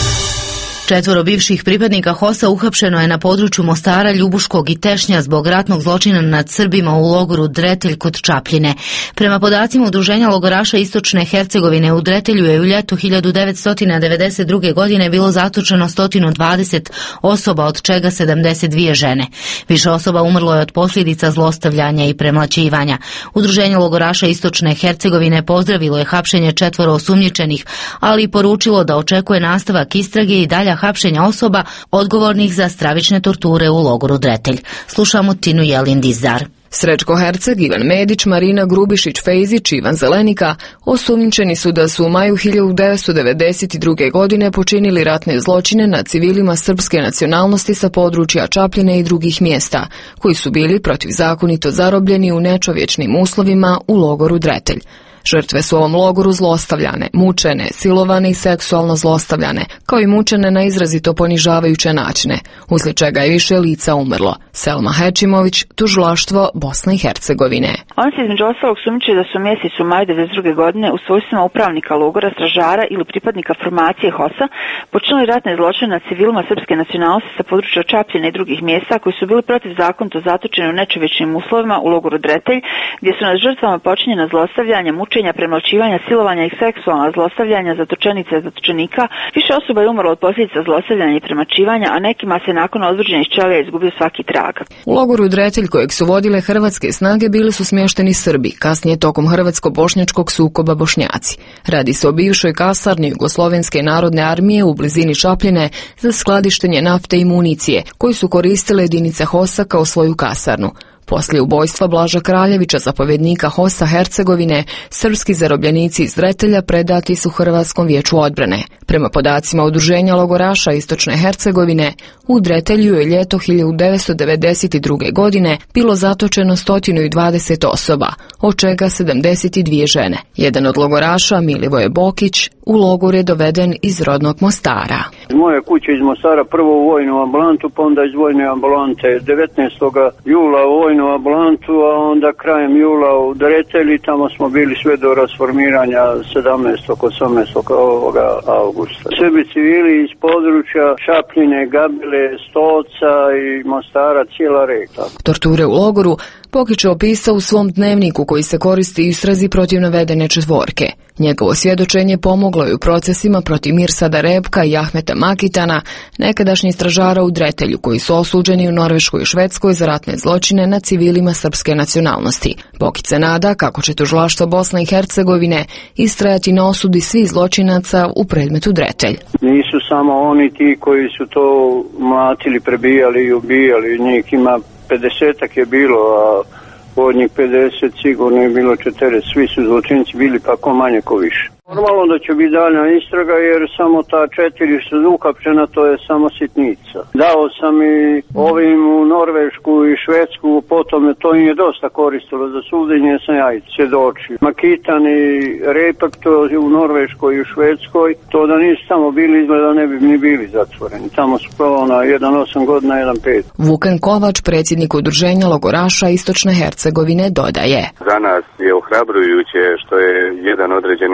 Četvoro bivših pripadnika H O S-a uhapšeno je na području Mostara, Ljubuškog i Tešnja zbog ratnog zločina nad Srbima u logoru Dretelj kod Čapljine. Prema podacima Udruženja logoraša Istočne Hercegovine, u Dretelju je u ljetu hiljadu devetsto devedeset druge. godine bilo zatočeno sto dvadeset osoba, od čega sedamdeset dvije žene. Više osoba umrlo je od posljedica zlostavljanja i premlaćivanja. Udruženje logoraša Istočne Hercegovine pozdravilo je hapšenje četvoro osumnjičenih, ali i poručilo da očekuje nastavak istrage i dalja hapšenja osoba odgovornih za stravične torture u logoru Dretelj. Slušamo Tinu Jelin Dizar. Srećko Herceg, Ivan Medić, Marina Grubišić-Fejzić i Ivan Zelenika osumnjičeni su da su u maju hiljadu devetsto devedeset druge. godine počinili ratne zločine nad civilima srpske nacionalnosti sa područja Čapljine i drugih mjesta, koji su bili protivzakonito zarobljeni u nečovječnim uslovima u logoru Dretelj. Žrtve su u ovom logoru zlostavljane, mučene, silovane i seksualno zlostavljane, kao i mučene na izrazito ponižavajuće načine, uslijed čega je više lica umrlo. Selma Hečimović, tužilaštvo Bosne i Hercegovine. Oni se između ostalog sumnjičili da su u mjesecu maju devedeset druge. godine u svojstvima upravnika logora, stražara ili pripadnika formacije H O S-a počinili ratne zločine nad civilima srpske nacionalnosti sa područja Čapljine i drugih mjesta koji su bili protivzakonito zatočeni u nečovječnim uslovima u logoru Dretelj, gdje su nad žrtvama počinjena zlostavljanja, mučenja, premlaćivanja, silovanja i seksualna zlostavljanja zatočenica i zatočenika. Više osoba je umrlo od posljedica zlostavljanja i premlaćivanja, a nekima se nakon odvođenja iz ćelija izgubio svaki trag. U logoru Dretelj, kojeg su vodile hrvatske snage, bili su smješteni Srbi, kasnije tokom hrvatsko-bošnjačkog sukoba Bošnjaci. Radi se o bivšoj kasarni Jugoslovenske narodne armije u blizini Čapljine za skladištenje nafte i municije, koju su koristile jedinice H O S-a kao svoju kasarnu. Poslije ubojstva Blaža Kraljevića, zapovjednika H O S-a Hercegovine, srpski zarobljenici iz Dretelja predati su Hrvatskom vijeću odbrane. Prema podacima Udruženja logoraša Istočne Hercegovine, u Dretelju je ljeto hiljadu devetsto devedeset druge. godine bilo zatočeno sto dvadeset osoba, od čega sedamdeset dvije žene. Jedan od logoraša, Milivoje Bokić, u logor je doveden iz rodnog Mostara. Iz moje kuće iz Mostara prvo u vojnu ambulantu, pa onda iz vojne ambulante devetnaestog jula u vojnu ambulantu, a onda krajem jula u Dretelji, tamo smo bili sve do rasformiranja sedamnaestog osamnaestog ovoga augusta. Sebi civili iz područja Čapljine, Gabile, Stolca i Mostara, cijela reka. Torture u logoru Bokić je opisao u svom dnevniku koji se koristi u istrazi protiv navedene četvorke. Njegovo svjedočenje pomoglo je u procesima protiv Mirsada Rebka i Ahmeta Makitana, nekadašnjih stražara u Dretelju, koji su osuđeni u Norveškoj i Švedskoj za ratne zločine nad civilima srpske nacionalnosti. Bokić se nada kako će tužilaštvo Bosne i Hercegovine istrajati na osudi svih zločinaca u predmetu Dretelj. Nisu samo oni ti koji su to mlatili, prebijali i ubijali, njih ima pedesetak je bilo, a od njih pedeset sigurno je bilo četrdeset, svi su zločinci bili, pa ko manje ko više. Normalno da će biti daljna istraga jer samo ta četiri što je ukapčena, to je samo sitnica. Dao sam i ovim u Norvešku i Švedsku, potom to im je dosta koristilo za suđenje, sam ja i svjedočio. Makitan i Repak, to je u Norveškoj i u Švedskoj, to da nisu tamo bili, izgleda ne bi ni bili zatvoreni. Tamo su pravo na jedan osam godina, jedan pet. Vukan Kovač, predsjednik Udruženja logoraša Istočne Hercegovine, dodaje. Za nas je ohrabrujuće što je jedan određeni broj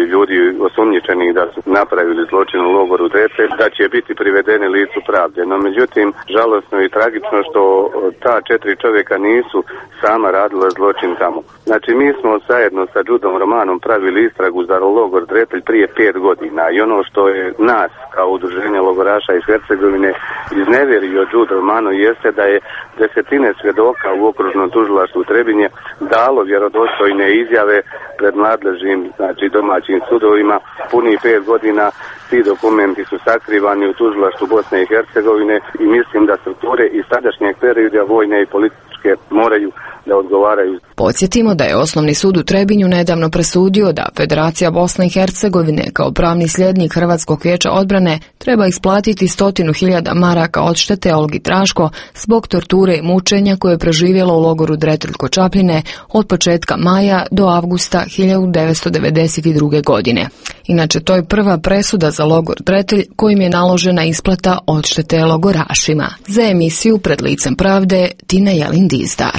ljudi osumnjičenih da su napravili zločin u logoru Drepelj, da će biti privedeni licu pravde. No međutim, žalosno i tragično što ta četiri čovjeka nisu sama radila zločin tamo. Znači mi smo zajedno sa Đudom Romanom pravili istragu za logor Drepelj prije pet godina i ono što je nas kao udruženje logoraša iz Hercegovine iznevjerio Đud Romano jeste da je desetine svjedoka u okružnom tužilaštvu Trebinje dalo vjerodostojne izjave pred nadležnim, znači domaćim sudovima. Punih pet godina ti dokumenti su sakrivani u tužilaštvu Bosne i Hercegovine i mislim da strukture iz sadašnjeg perioda vojne i političke moraju da odgovaraju. Podsjetimo da je Osnovni sud u Trebinju nedavno presudio da Federacija Bosne i Hercegovine kao pravni sljednik Hrvatskog vijeća odbrane treba isplatiti stotinu hiljada maraka odštete Olgi Traško zbog torture i mučenja koje je preživjela u logoru Dretelj kod Čapljine od početka maja do avgusta hiljadu devetsto devedeset druge. godine. Inače, to je prva presuda za logor Dretelj kojim je naložena isplata odštete logorašima. Za emisiju Pred licem pravde, Tina Jelin Dizdar.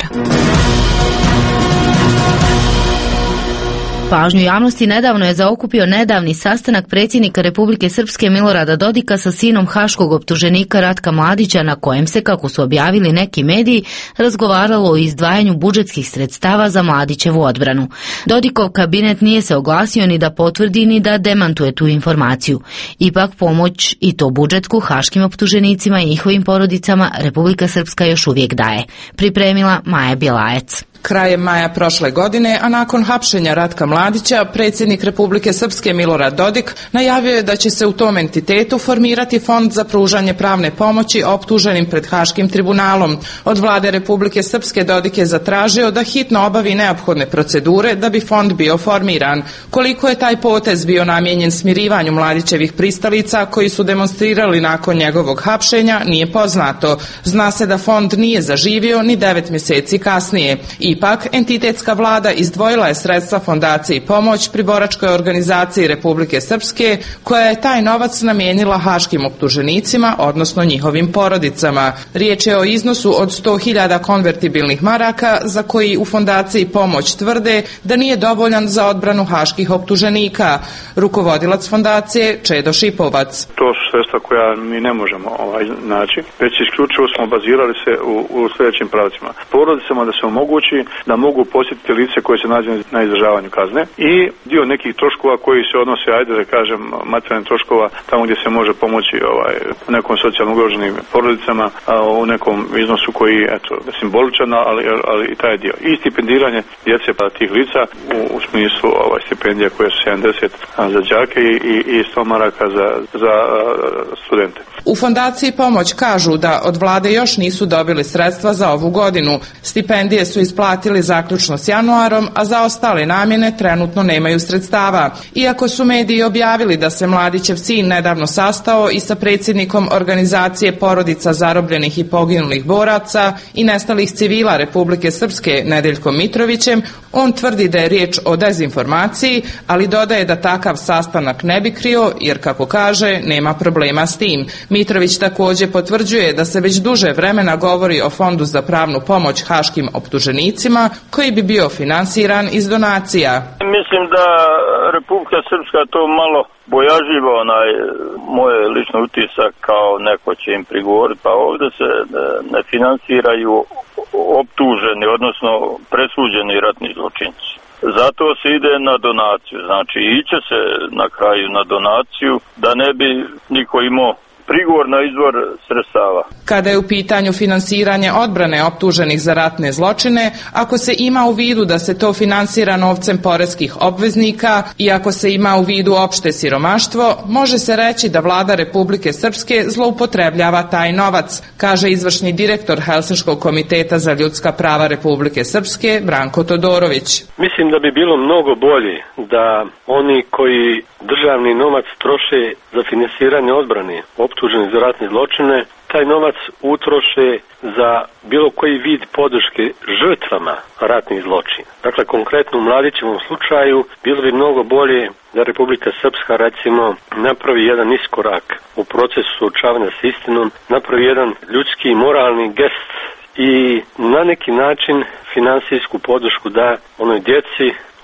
Pažnju javnosti nedavno je zaokupio nedavni sastanak predsjednika Republike Srpske Milorada Dodika sa sinom haškog optuženika Ratka Mladića, na kojem se, kako su objavili neki mediji, razgovaralo o izdvajanju budžetskih sredstava za Mladićevu odbranu. Dodikov kabinet nije se oglasio ni da potvrdi ni da demantuje tu informaciju. Ipak pomoć, i to budžetsku, haškim optuženicima i njihovim porodicama Republika Srpska još uvijek daje. Pripremila Maja Bjelajec. Krajem maja prošle godine, a nakon hapšenja Ratka Mladića, predsjednik Republike Srpske Milorad Dodik najavio je da će se u tom entitetu formirati fond za pružanje pravne pomoći optuženim pred Haškim tribunalom. Od vlade Republike Srpske Dodik je zatražio da hitno obavi neophodne procedure da bi fond bio formiran. Koliko je taj potez bio namijenjen smirivanju Mladićevih pristalica koji su demonstrirali nakon njegovog hapšenja nije poznato. Zna se da fond nije zaživio ni devet mjeseci kasnije. Ipak, entitetska vlada izdvojila je sredstva fondaciji pomoć pri boračkoj organizaciji Republike Srpske, koja je taj novac namijenila haškim optuženicima, odnosno njihovim porodicama. Riječ je o iznosu od sto hiljada konvertibilnih maraka, za koji u fondaciji pomoć tvrde da nije dovoljan za odbranu haških optuženika. Rukovodilac fondacije Čedo Šipovac. To su sredstva koja mi ne možemo ovaj, naći, već isključivo smo bazirali se u, u sljedećim pravcima. Porodicama da se omogući da mogu posjetiti lice koje se nađe na izdržavanju kazne i dio nekih troškova koji se odnose, ajde da kažem, materijalnih troškova tamo gdje se može pomoći ovaj, nekom socijalno ugroženim porodicama, a u nekom iznosu koji eto simboličan, ali, ali i taj dio. I stipendiranje djece pa tih lica u, u smislu ovaj, stipendija koje su sedamdeset za đake i, i, i sto maraka za, za studente. U fondaciji pomoć kažu da od vlade još nisu dobili sredstva za ovu godinu. Stipendije su isplatili zaključno s januarom, a za ostale namjene trenutno nemaju sredstava. Iako su mediji objavili da se Mladićev sin nedavno sastao i sa predsjednikom organizacije porodica zarobljenih i poginulih boraca i nestalih civila Republike Srpske Nedeljkom Mitrovićem, on tvrdi da je riječ o dezinformaciji, ali dodaje da takav sastanak ne bi krio, jer kako kaže, nema problema s tim. Mitrović također potvrđuje da se već duže vremena govori o fondu za pravnu pomoć haškim optuženicima koji bi bio finansiran iz donacija. Mislim da Republika Srpska to malo bojažljivo, onaj moj lični utisak, kao neko će im prigovoriti, pa ovdje se ne finansiraju optuženi, odnosno presuđeni ratni zločinci. Zato se ide na donaciju, znači iće se na kraju na donaciju da ne bi niko imao prigovor na izvor sredstava. Kada je u pitanju finansiranje odbrane optuženih za ratne zločine, ako se ima u vidu da se to finansira novcem poreskih obveznika i ako se ima u vidu opšte siromaštvo, može se reći da vlada Republike Srpske zloupotrebljava taj novac, kaže izvršni direktor Helsinškog komiteta za ljudska prava Republike Srpske Branko Todorović. Mislim da bi bilo mnogo bolje da oni koji državni novac troše za finansiranje odbrane optuženi za ratne zločine, taj novac utroše za bilo koji vid podrške žrtvama ratnih zločina. Dakle, konkretno u Mladićevom slučaju bilo bi mnogo bolje da Republika Srpska recimo napravi jedan iskorak u procesu suočavanja s istinom, napravi jedan ljudski i moralni gest i na neki način finansijsku podršku da onoj djeci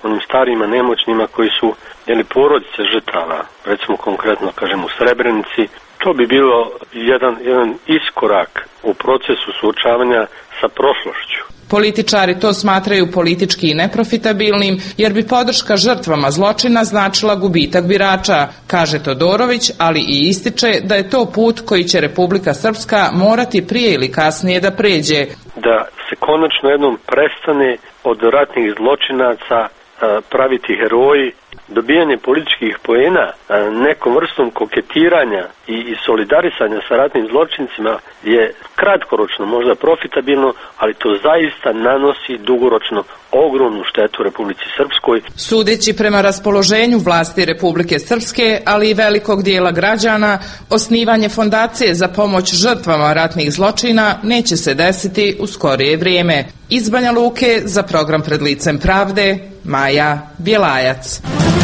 onim starima, nemoćnima koji su jeli, porodice žrtava, recimo konkretno kažem u Srebrenici. To bi bilo jedan, jedan iskorak u procesu suočavanja sa prošlošću. Političari to smatraju politički i neprofitabilnim, jer bi podrška žrtvama zločina značila gubitak birača, kaže Todorović, ali i ističe da je to put koji će Republika Srpska morati prije ili kasnije da pređe. Da se konačno jednom prestane od ratnih zločinaca praviti heroji, dobijanje političkih poena nekom vrstom koketiranja i, i solidarisanja sa ratnim zločincima je kratkoročno možda profitabilno, ali to zaista nanosi dugoročno ogromnu štetu Republici Srpskoj. Sudeći prema raspoloženju vlasti Republike Srpske, ali i velikog dijela građana, osnivanje fondacije za pomoć žrtvama ratnih zločina neće se desiti u skorije vrijeme. Iz Banja Luke za program Pred licem pravde, Maja Bjelajac.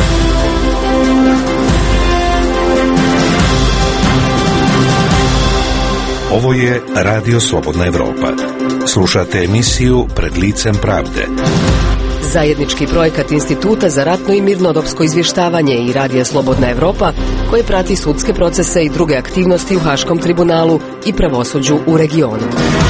Ovo je Radio Slobodna Evropa. Slušate emisiju Pred licem pravde. Zajednički projekat Instituta za ratno i mirnodopsko izvještavanje i Radija Slobodna Evropa, koje prati sudske procese i druge aktivnosti u Haškom tribunalu i pravosuđu u regionu.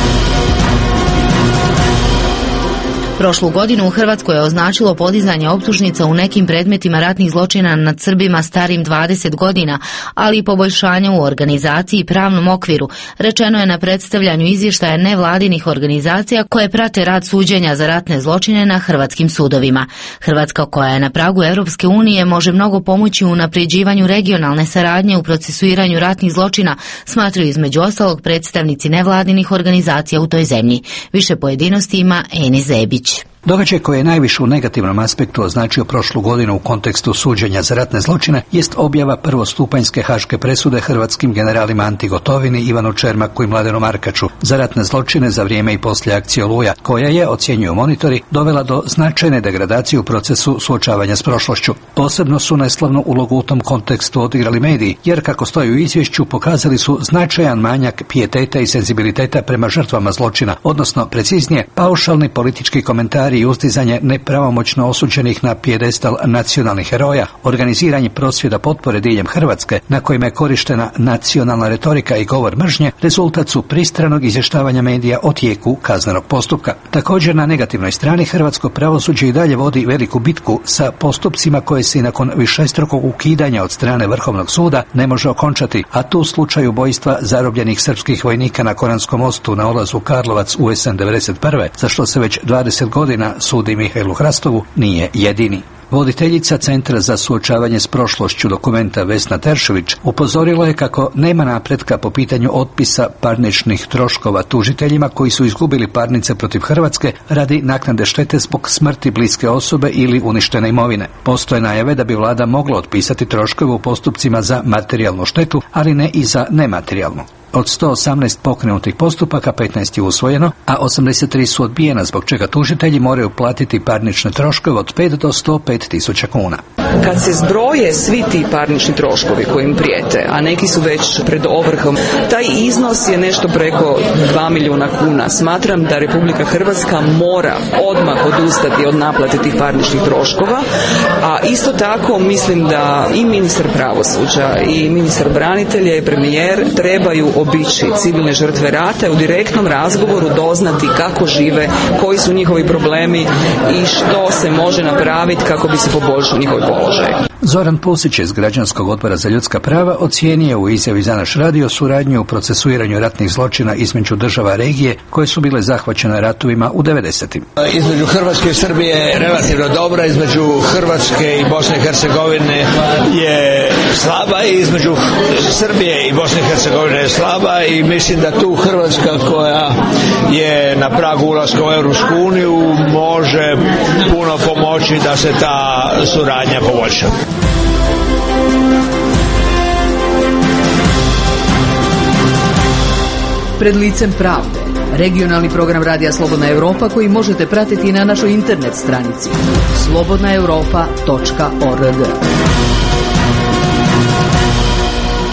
Prošlu godinu u Hrvatskoj je označilo podizanje optužnica u nekim predmetima ratnih zločina nad Srbima starim dvadeset godina, ali i poboljšanje u organizaciji i pravnom okviru, rečeno je na predstavljanju izvještaja nevladinih organizacija koje prate rad suđenja za ratne zločine na hrvatskim sudovima. Hrvatska, koja je na pragu Europske unije, može mnogo pomoći u unapređivanju regionalne saradnje u procesuiranju ratnih zločina, smatraju između ostalog predstavnici nevladinih organizacija u toj zemlji. Više pojedinosti ima Eni Zebić. Događaj koji je najviše u negativnom aspektu označio prošlu godinu u kontekstu suđenja za ratne zločine jest objava prvostupanjske haške presude hrvatskim generalima Anti Gotovini, Ivanu Čermaku i Mladenu Markaču za ratne zločine za vrijeme i poslije akcije Oluja, koja je, ocjenjuju monitori, dovela do značajne degradacije u procesu suočavanja s prošlošću. Posebno su neslavnu ulogu u tom kontekstu odigrali mediji, jer kako stoji u izvješću pokazali su značajan manjak pijeteta i senzibiliteta prema žrtvama zločina, odnosno preciznije paušalni politički komentari i ustizanje nepravomoćno osuđenih na pijedestal nacionalnih heroja, organiziranje prosvjeda potpore diljem Hrvatske na kojima je korištena nacionalna retorika i govor mržnje, rezultat su pristranog izvještavanja medija o tijeku kaznenog postupka. Također na negativnoj strani hrvatsko pravosuđe i dalje vodi veliku bitku sa postupcima koje se i nakon višestrukog ukidanja od strane Vrhovnog suda ne može okončati, a tu slučaj ubojstva zarobljenih srpskih vojnika na Koranskom mostu na ulazu Karlovac u jesen devedeset prve, za što se već dvadeset godina sudi Mihajlu Hrastovu, nije jedini. Voditeljica Centra za suočavanje s prošlošću Dokumenta Vesna Teršović upozorila je kako nema napretka po pitanju otpisa parničnih troškova tužiteljima koji su izgubili parnice protiv Hrvatske radi naknade štete zbog smrti bliske osobe ili uništene imovine. Postoje najave da bi vlada mogla otpisati troškove u postupcima za materijalnu štetu, ali ne i za nematerijalnu. Od sto osamnaest pokrenutih postupaka petnaest je usvojeno, a osamdeset tri su odbijena, zbog čega tužitelji moraju platiti parnične troškove od pet do sto pet tisuća kuna. Kad se zbroje svi ti parnični troškovi koji im prijete, a neki su već pred ovrhom, taj iznos je nešto preko dva milijuna kuna. Smatram da Republika Hrvatska mora odmah odustati od naplate tih parničnih troškova, a isto tako mislim da i ministar pravosuđa i ministar branitelja i premijer trebaju obići civilne žrtve rata i u direktnom razgovoru doznati kako žive, koji su njihovi problemi i što se može napraviti kako bi se poboljšao njihov položaj. Zoran Pusić iz Građanskog odbora za ljudska prava ocijenio u izjavi za naš radio suradnju u procesuiranju ratnih zločina između država regije koje su bile zahvaćene ratovima u devedesetim. Između Hrvatske i Srbije je relativno dobra, između Hrvatske i Bosne i Hercegovine je slaba i između Srbije i Bosne i Hercegovine je slaba i mislim da tu Hrvatska, koja je na pragu ulaska u Europsku uniju, može puno pomoći da se ta suradnja poboljša. Pred licem pravde, regionalni program Radija Slobodna Evropa koji možete pratiti na našoj internet stranici slobodna europa točka org.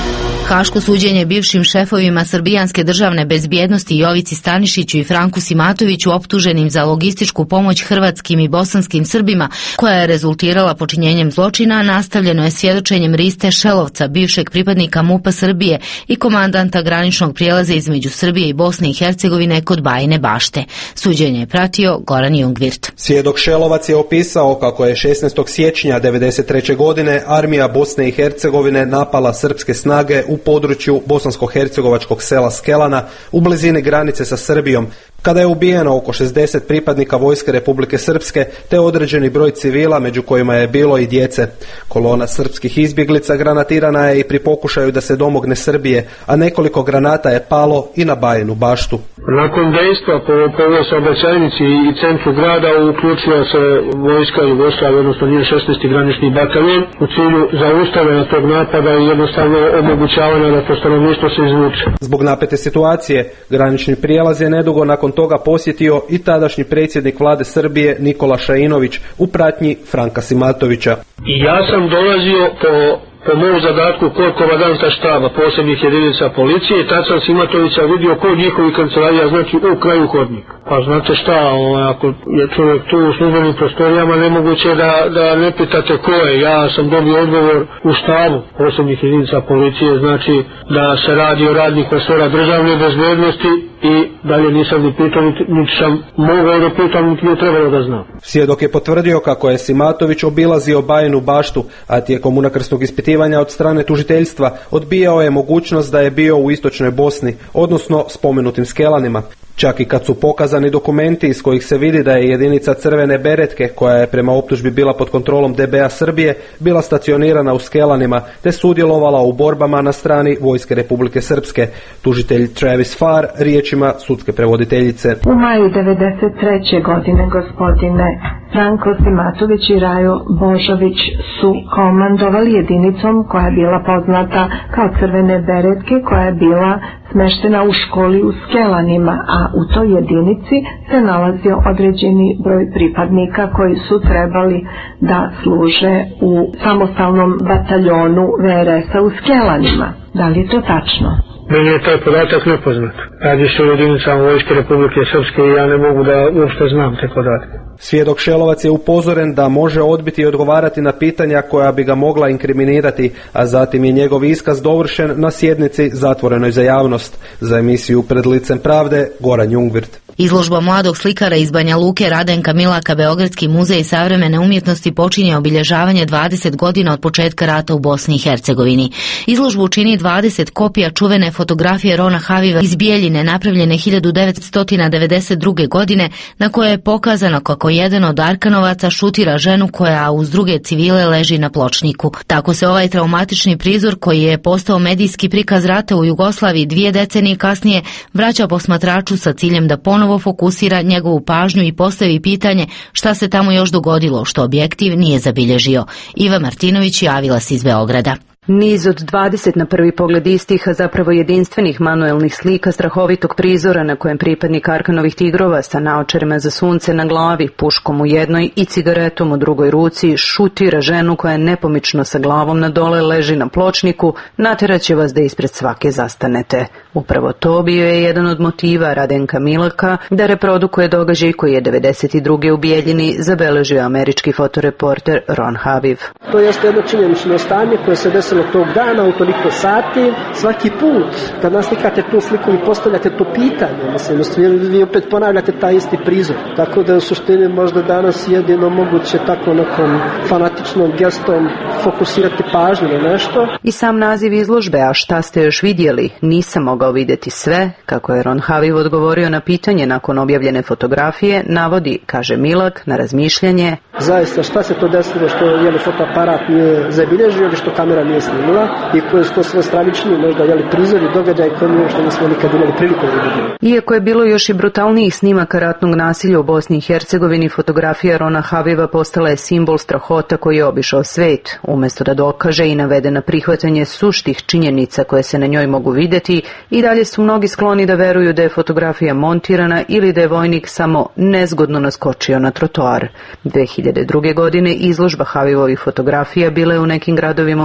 Haško suđenje bivšim šefovima srbijanske državne bezbjednosti Jovici Stanišiću i Franku Simatoviću optuženim za logističku pomoć hrvatskim i bosanskim Srbima, koja je rezultirala počinjenjem zločina, nastavljeno je svjedočenjem Riste Šelovca, bivšeg pripadnika MUP-a Srbije i komandanta graničnog prijelaza između Srbije i Bosne i Hercegovine kod Bajine Bašte. Suđenje je pratio Goran Jungvirt. Svjedok Šelovac je opisao kako je šesnaestog siječnja devedeset treće godine armija Bosne i Hercegovine napala srpske snage u području bosansko-hercegovačkog sela Skelana u blizini granice sa Srbijom, kada je ubijeno oko šezdeset pripadnika vojske Republike Srpske te određeni broj civila, među kojima je bilo i djece. Kolona srpskih izbjeglica granatirana je i pri pokušaju da se domogne Srbije, a nekoliko granata je palo i na Bajinu Baštu. Nakon dejstva po, po ovoj saobraćajnici i centru grada uključila se vojska Jugoslavije, odnosno njen šesnaesti granični bataljon u cilju zaustavljanja tog napada i jednostavno omogućavanja da to stanovništvo se izvuče. Zbog napete situacije, granični prijelaz je nedugo nakon toga posjetio i tadašnji predsjednik vlade Srbije Nikola Šainović u pratnji Franka Simatovića. I ja sam dolazio po po mom zadatku kod komandanta štaba posebnih jedinica policije i tad sam Simatovića vidio kod njihovih kancelarija, znači u kraju hodnika. Pa znate šta, ovaj, ako je čovjek tu u službenim prostorijama, nemoguće da, da ne pitate ko je. Ja sam dobio odgovor u štabu posebnih jedinica policije, znači da se radi o radnik resora državne bezbednosti i dalje nisam ni pitao, niti sam mogao da pitam, niti je trebalo da znam. Svjedok je potvrdio kako je Simatović obilazio Bajinu Baštu, a tijekom unakrsnog ispitivanja od strane tužiteljstva odbijao je mogućnost da je bio u istočnoj Bosni, odnosno spomenutim Skelanima. Čak i kad su pokazani dokumenti iz kojih se vidi da je jedinica Crvene beretke, koja je prema optužbi bila pod kontrolom D B A Srbije, bila stacionirana u Skelanima te sudjelovala u borbama na strani vojske Republike Srpske. Tužitelj Travis Farr riječima sudske prevoditeljice. U maju devedeset treće godine gospodine Franko Simatović i Rajo Božović su komandovali jedinicom koja je bila poznata kao Crvene beretke, koja je bila smeštena u školi u Skelanima, a u toj jedinici se nalazio određeni broj pripadnika koji su trebali da služe u samostalnom bataljonu V R S-a u Skelanima. Da li je to tačno? Meni je taj podatak nepoznat. Radi se o jedinicama vojske Republike Srpske i ja ne mogu da uopšte znam te podatke. Svjedok Šelovac je upozoren da može odbiti i odgovarati na pitanja koja bi ga mogla inkriminirati, a zatim je njegov iskaz dovršen na sjednici zatvorenoj za javnost. Za emisiju Pred licem pravde, Goran Jungvirt. Izložba mladog slikara iz Banja Luke Radenka Milaka Beogradski muzej savremene umjetnosti počinje obilježavanje dvadeset godina od početka rata u Bosni i Hercegovini. Izložbu čini dvadeset kopija čuvene fotografije Rona Haviva iz Bijeljine napravljene hiljadu devetsto devedeset druge. godine, na kojoj je pokazano kako jedan od Arkanovaca šutira ženu koja uz druge civile leži na pločniku. Tako se ovaj traumatični prizor, koji je postao medijski prikaz rata u Jugoslaviji dvije decenije kasnije, vraća posmatraču sa ciljem da ponovo fokusira njegovu pažnju i postavi pitanje šta se tamo još dogodilo, što objektiv nije zabilježio. Iva Martinović javila se iz Beograda. Niz od dvadeset na prvi pogled istih, a zapravo jedinstvenih manuelnih slika strahovitog prizora na kojem pripadnik Arkanovih tigrova sa naočarima za sunce na glavi, puškom u jednoj i cigaretom u drugoj ruci šutira ženu koja nepomično sa glavom na dole leži na pločniku, natjeraće vas da ispred svake zastanete. Upravo to bio je jedan od motiva Radenka Milaka da reprodukuje događaj koji je devedeset druge u Bijeljini zabeležio američki fotoreporter Ron Haviv. To jeste jedno činjenično stanje koje se desilo tog dana u toliko sati. Svaki put kad naslikate tu sliku i postavljate to pitanje, mislim, vi opet ponavljate taj isti prizor. Tako da u suštini možda danas jedino moguće tako nekom fanatičnom gestom fokusirati pažnju na nešto. I sam naziv izložbe, a šta ste još vidjeli, nisam mogao vidjeti sve, kako je Ron Haviv odgovorio na pitanje nakon objavljene fotografije, navodi, kaže Milak, na razmišljanje. Zaista, šta se to desilo što jeli fotoaparat nije zabilježio ili što kamera nije snimila i koje su to sve stravični, možda jeli prizori, događaj koji mi uopšte nismo nikad imali priliku da vidimo. Iako je bilo još i brutalnijih snimaka ratnog nasilja u Bosni i Hercegovini, fotografija Rona Haviva postala je simbol strahota koji je obišao svet. Umjesto da dokaže i navede na prihvatanje suštih činjenica koje se na njoj mogu vidjeti, i dalje su mnogi skloni da veruju da je fotografija montirana ili da je vojnik samo nezgodno naskočio na trotoar. dve hiljade druge. godine izložba Havivovih fotografija bila je u nekim gradovima u Srbiji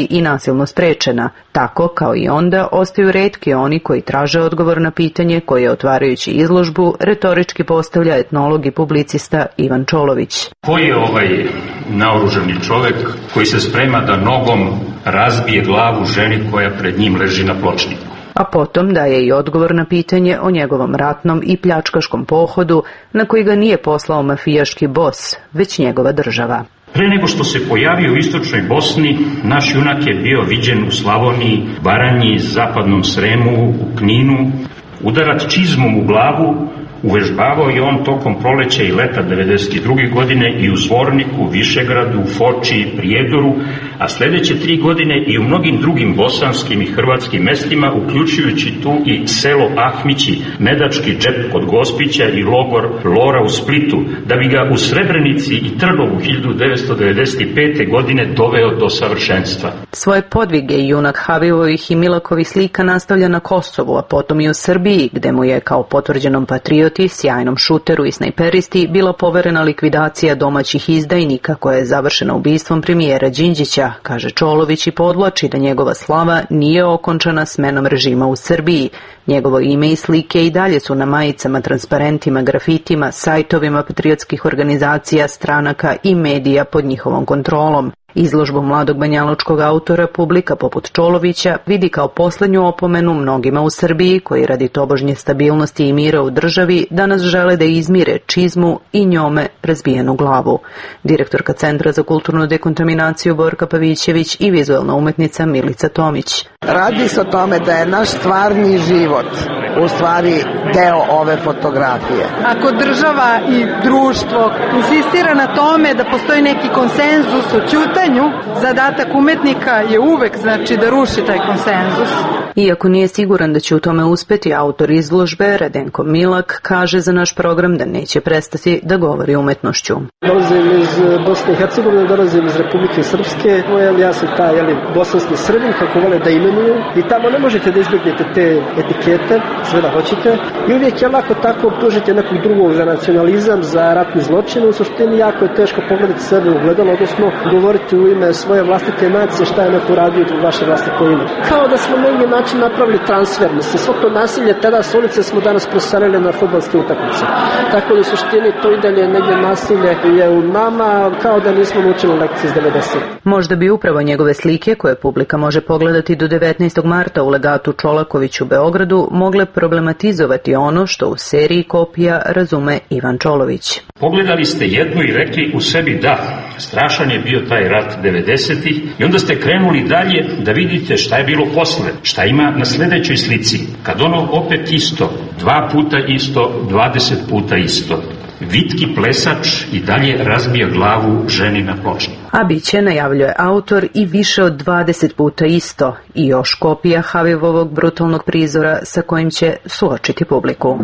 ubiti i nasilno sprečena. Tako, kao i onda, ostaju retki oni koji traže odgovor na pitanje koje, otvarajući izložbu, retorički postavlja etnolog i publicista Ivan Čolović. Ko je ovaj naoružani čovek koji se sprema da nogom razbije glavu ženi koja pred njim leži na pločniku? A potom daje i odgovor na pitanje o njegovom ratnom i pljačkaškom pohodu na koji ga nije poslao mafijaški bos, već njegova država. Pre nego što se pojavio u istočnoj Bosni, naš junak je bio viđen u Slavoniji, Baranji, Zapadnom Sremu, u Kninu. Udarat čizmom u glavu uvežbavao je on tokom proleća i leta devedeset druge godine i u Zvorniku, Višegradu, Foči, Prijedoru, a sledeće tri godine i u mnogim drugim bosanskim i hrvatskim mestima, uključujući tu i selo Ahmići, Medački džep kod Gospića i logor Lora u Splitu, da bi ga u Srebrenici i Trnovu hiljadu devetsto devedeset pete. godine doveo do savršenstva. Svoje podvige junak Havivovih i Milakovih slika nastavlja na Kosovu, a potom i u Srbiji, gde mu je kao potvrđenom patrioti, sjajnom šuteru i snajperisti bila poverena likvidacija domaćih izdajnika koja je završena ubistvom premijera Đinđića, kaže Čolović i podvlači da njegova slava nije okončana smenom režima u Srbiji. Njegovo ime i slike i dalje su na majicama, transparentima, grafitima, sajtovima patriotskih organizacija, stranaka i medija pod njihovom kontrolom. Izložbu mladog banjalučkog autora publika poput Čolovića vidi kao poslednju opomenu mnogima u Srbiji koji radi tobožnje stabilnosti i mira u državi danas žele da izmire čizmu i njome razbijenu glavu. Direktorka Centra za kulturnu dekontaminaciju Borka Pavićević i vizualna umetnica Milica Tomić. Radi se o tome da je naš stvarni život u stvari deo ove fotografije. Ako država i društvo insistira na tome da postoji neki konsenzus o ćutanju, zadatak umetnika je uvek znači da ruši taj konsenzus. Iako nije siguran da će u tome uspeti, autor izložbe Radenko Milak kaže za naš program da neće prestati da govori umetnošću. Dolazim iz Bosne i Hercegovine, dolazim iz Republike Srpske, ja sam taj jeli, bosanski Srbin, kako vole da imenuju, i tamo ne možete da izbjegnete te etikete, sve da hoćete, i uvijek je lako tako optužiti nekog drugog za nacionalizam, za ratni zločin. U suštini jako je teško pogledati sebe u gledalo, odnosno govoriti u ime svoje vlastite nacije šta je neko radio u vaše vlastito ime. Kao da smo na neki način napravili transfer, mislim, svo to nasilje tada s ulice smo danas preselili na fudbalske utakmice. Tako da u suštini to i dalje negdje nasilje je u nama, kao da nismo naučili lekcije iz devedesetih. Možda bi upravo njegove slike, koje publika može pogledati do devetnaestog marta u legatu Čolaković u Beogradu, mogle problematizovati ono što u seriji kopija razume Ivan Čolović. Pogledali ste jednu i rekli u sebi da, strašan je bio taj rat devedesetih i onda ste krenuli dalje da vidite šta je bilo posle, šta ima na sledećoj slici. Kad ono opet isto, dva puta isto, dvadeset puta isto. Vitki plesač i dalje razbija glavu ženi na pločniku. A biće, najavljuje autor, i više od dvadeset puta isto i još kopija Havivovog brutalnog prizora sa kojim će suočiti publiku.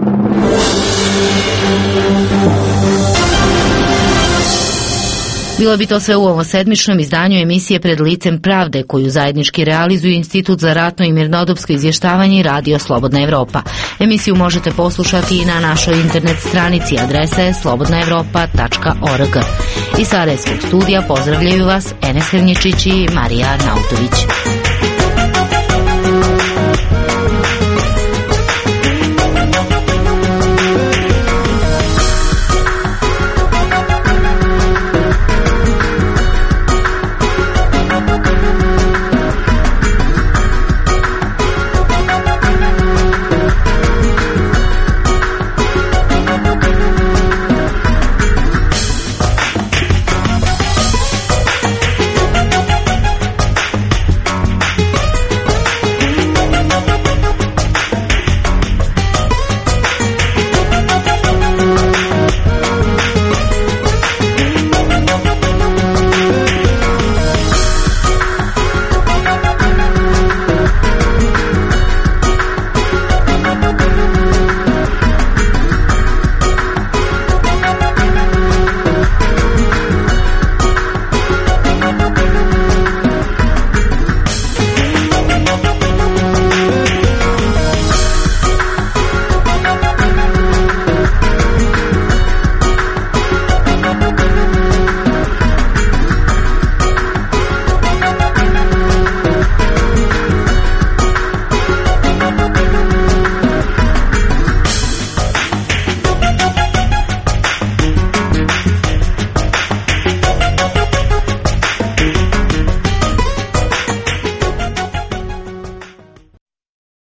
Bilo bi to sve u ovom sedmičnom izdanju emisije Pred licem pravde, koju zajednički realizuju Institut za ratno i mirnodopsko izvještavanje i Radio Slobodna Evropa. Emisiju možete poslušati i na našoj internet stranici, adresa je slobodna evropa tačka org. Iz Sarajevskog studija pozdravljaju vas Enes Hrnječić i Marija Nautović.